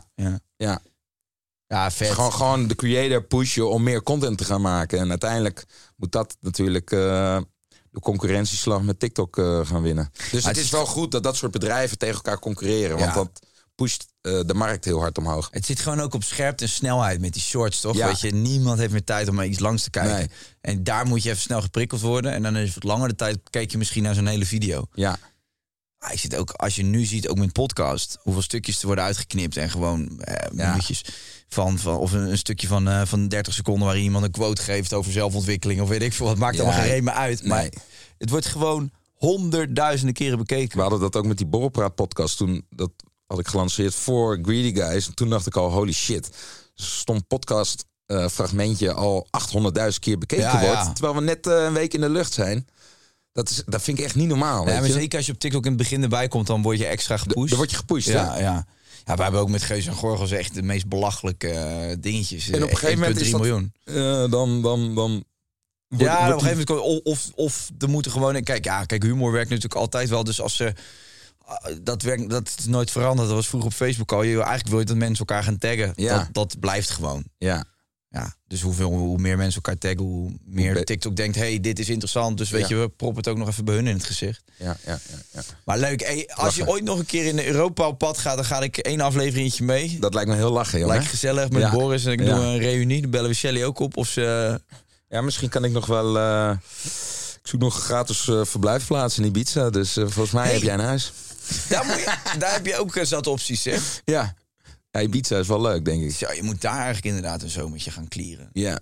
vet. Gewoon de creator pushen om meer content te gaan maken. En uiteindelijk moet dat natuurlijk de concurrentieslag met TikTok gaan winnen. Dus het is wel goed dat soort bedrijven tegen elkaar concurreren. Want dat pusht de markt heel hard omhoog. Het zit gewoon ook op scherpte en snelheid met die shorts, toch? Ja. Weet je, niemand heeft meer tijd om maar iets langs te kijken. Nee. En daar moet je even snel geprikkeld worden. En dan is het wat langer de tijd, kijk je misschien naar zo'n hele video. Ja. Ik zit ook, als je nu ziet, ook met podcast, hoeveel stukjes er worden uitgeknipt en gewoon minuutjes of een stukje van 30 seconden waarin iemand een quote geeft over zelfontwikkeling of weet ik veel. Het maakt allemaal geen reden uit. Nee. Maar het wordt gewoon 100.000 keren bekeken. We hadden dat ook met die Borrelpraat podcast toen. Dat had ik gelanceerd voor Greedy Guys. En toen dacht ik al, holy shit. Stond podcast fragmentje al 800.000 keer bekeken wordt. Terwijl we net een week in de lucht zijn. Dat vind ik echt niet normaal. Ja, maar zeker als je op TikTok in het begin erbij komt, dan word je extra gepusht. Dan word je gepusht, ja. Ja, we hebben ook met Geus en Gorgels echt de meest belachelijke dingetjes. En op een gegeven moment is dat... miljoen. Dan... Op een gegeven moment... Of er moeten gewoon... Kijk, humor werkt natuurlijk altijd wel. Dus als ze... Dat is nooit veranderd. Dat was vroeger op Facebook al. Eigenlijk wil je dat mensen elkaar gaan taggen. Ja. Dat blijft gewoon. Ja. Dus hoe meer mensen elkaar taggen, hoe meer TikTok denkt... hey, dit is interessant, dus weet je, we proppen het ook nog even bij hun in het gezicht. Ja. Maar leuk, als je ooit nog een keer in Europa op pad gaat... dan ga ik 1 afleveringetje mee. Dat lijkt me heel lachen, jongen. Lijkt gezellig met Boris en ik doe een reunie. Dan bellen we Shelly ook op of ze... Ja, misschien kan ik nog wel... Ik zoek nog een gratis verblijfplaats in Ibiza. Dus volgens mij heb jij een huis. Daar heb je ook zat opties, hè? Ja, Ibiza is wel leuk, denk ik. Ja, je moet daar eigenlijk inderdaad een zomertje gaan clearen. Ja.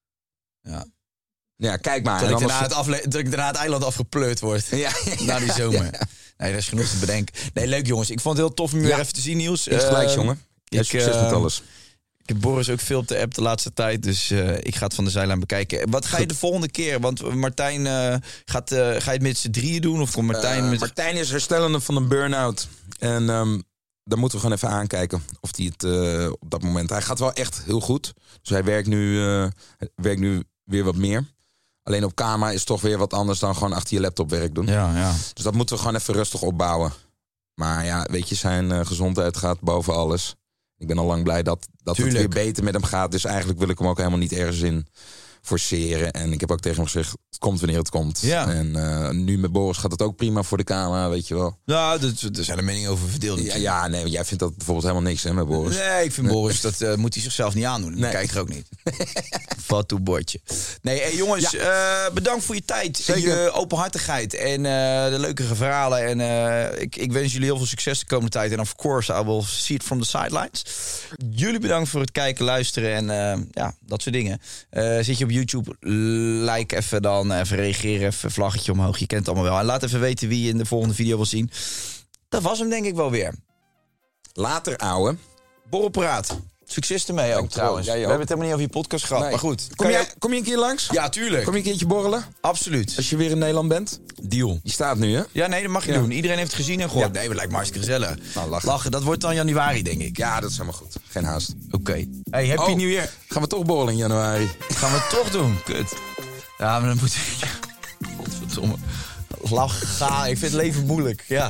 Ja, kijk maar. Dat ik daarna het eiland afgepleurd word. Ja. Na die zomer. Ja. Nee, dat is genoeg te bedenken. Nee, leuk jongens. Ik vond het heel tof om je weer even te zien, Niels. Is gelijk, jongen. Succes met alles. Ik heb Boris ook veel op de app de laatste tijd. Dus ik ga het van de zijlijn bekijken. Wat ga je de volgende keer? Want Martijn, ga je het met z'n drieën doen? Of komt Martijn Martijn is herstellende van een burn-out. En daar moeten we gewoon even aankijken. Of hij het op dat moment... Hij gaat wel echt heel goed. Dus hij werkt nu weer wat meer. Alleen op camera is toch weer wat anders dan gewoon achter je laptop werk doen. Ja. Dus dat moeten we gewoon even rustig opbouwen. Maar ja, weet je, zijn gezondheid gaat boven alles. Ik ben al lang blij dat het weer beter met hem gaat. Dus eigenlijk wil ik hem ook helemaal niet ergens in forceren. En ik heb ook tegen hem gezegd, het komt wanneer het komt. Ja. En nu met Boris gaat het ook prima voor de camera, weet je wel. Nou, er zijn er meningen over verdeeld. Ja, nee, jij vindt dat bijvoorbeeld helemaal niks, hè, met Boris? Nee, ik vind Boris, dat moet hij zichzelf niet aandoen. Nee. Kijk er ook niet. Vat toe bordje. Nee, jongens, bedankt voor je tijd. Zeker. Je openhartigheid en de leukere verhalen. En ik wens jullie heel veel succes de komende tijd. En of course, I will see it from the sidelines. Jullie bedankt voor het kijken, luisteren en dat soort dingen. Zit je op YouTube, like even dan, even reageren, even vlaggetje omhoog. Je kent het allemaal wel. En laat even weten wie je in de volgende video wil zien. Dat was hem denk ik wel weer. Later, ouwe. Borrelpraat. Succes ermee ook trouwens. We hebben het helemaal niet over je podcast gehad. Nee. Maar goed. Kom je een keer langs? Ja, tuurlijk. Kom je een keertje borrelen? Absoluut. Als je weer in Nederland bent? Deal. Je staat nu, hè? Ja, nee, dat mag je doen. Iedereen heeft het gezien en gehoord. Ja. Nee, we lijkt me hartstikke gezellig. Nou, lachen. Dat wordt dan januari, denk ik. Ja, dat is helemaal goed. Geen haast. Oké. Hey, happy New Year. Gaan we toch borrelen in januari? Gaan we toch doen. Kut. Ja, maar dan moet ik... Godverdomme. Lachen. Ik vind het leven moeilijk. Ja.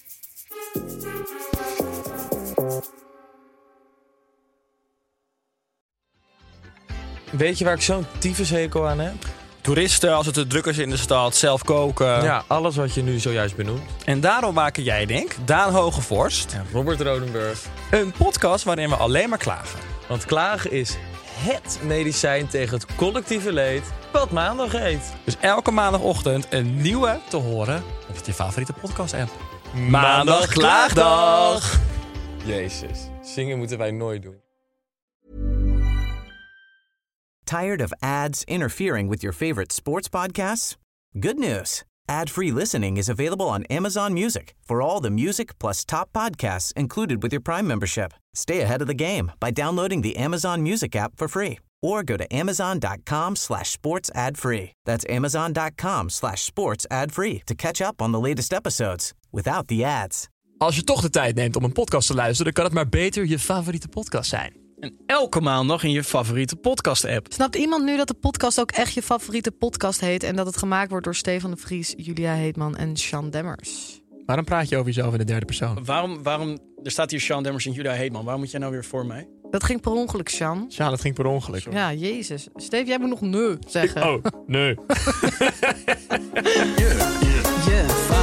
Weet je waar ik zo'n tyfushekel aan heb? Toeristen, als het te druk is in de stad, zelf koken. Ja, alles wat je nu zojuist benoemt. En daarom maken jij, denk Daan Hogevorst en Robert Rodenburg een podcast waarin we alleen maar klagen. Want klagen is HET medicijn tegen het collectieve leed wat maandag heet. Dus elke maandagochtend een nieuwe te horen op je favoriete podcast-app. Maandag Klaagdag! Jezus, zingen moeten wij nooit doen. Tired of ads interfering with your favorite sports podcasts? Good news. Ad-free listening is available on Amazon Music for all the music plus top podcasts included with your Prime membership. Stay ahead of the game by downloading the Amazon Music app for free or go to amazon.com/sports ad free. That's amazon.com/sports ad free to catch up on the latest episodes without the ads. Als je toch de tijd neemt om een podcast te luisteren, dan kan het maar beter je favoriete podcast zijn. En elke maandag in je favoriete podcast-app. Snapt iemand nu dat de podcast ook echt je favoriete podcast heet en dat het gemaakt wordt door Stefan de Vries, Julia Heetman en Sean Demmers? Waarom praat je over jezelf in de derde persoon? Waarom er staat hier Sean Demmers en Julia Heetman. Waarom moet jij nou weer voor mij? Dat ging per ongeluk, Sean. Ja, dat ging per ongeluk. Sorry. Ja, jezus. Steve, jij moet nog nee zeggen. Oh, nee. Je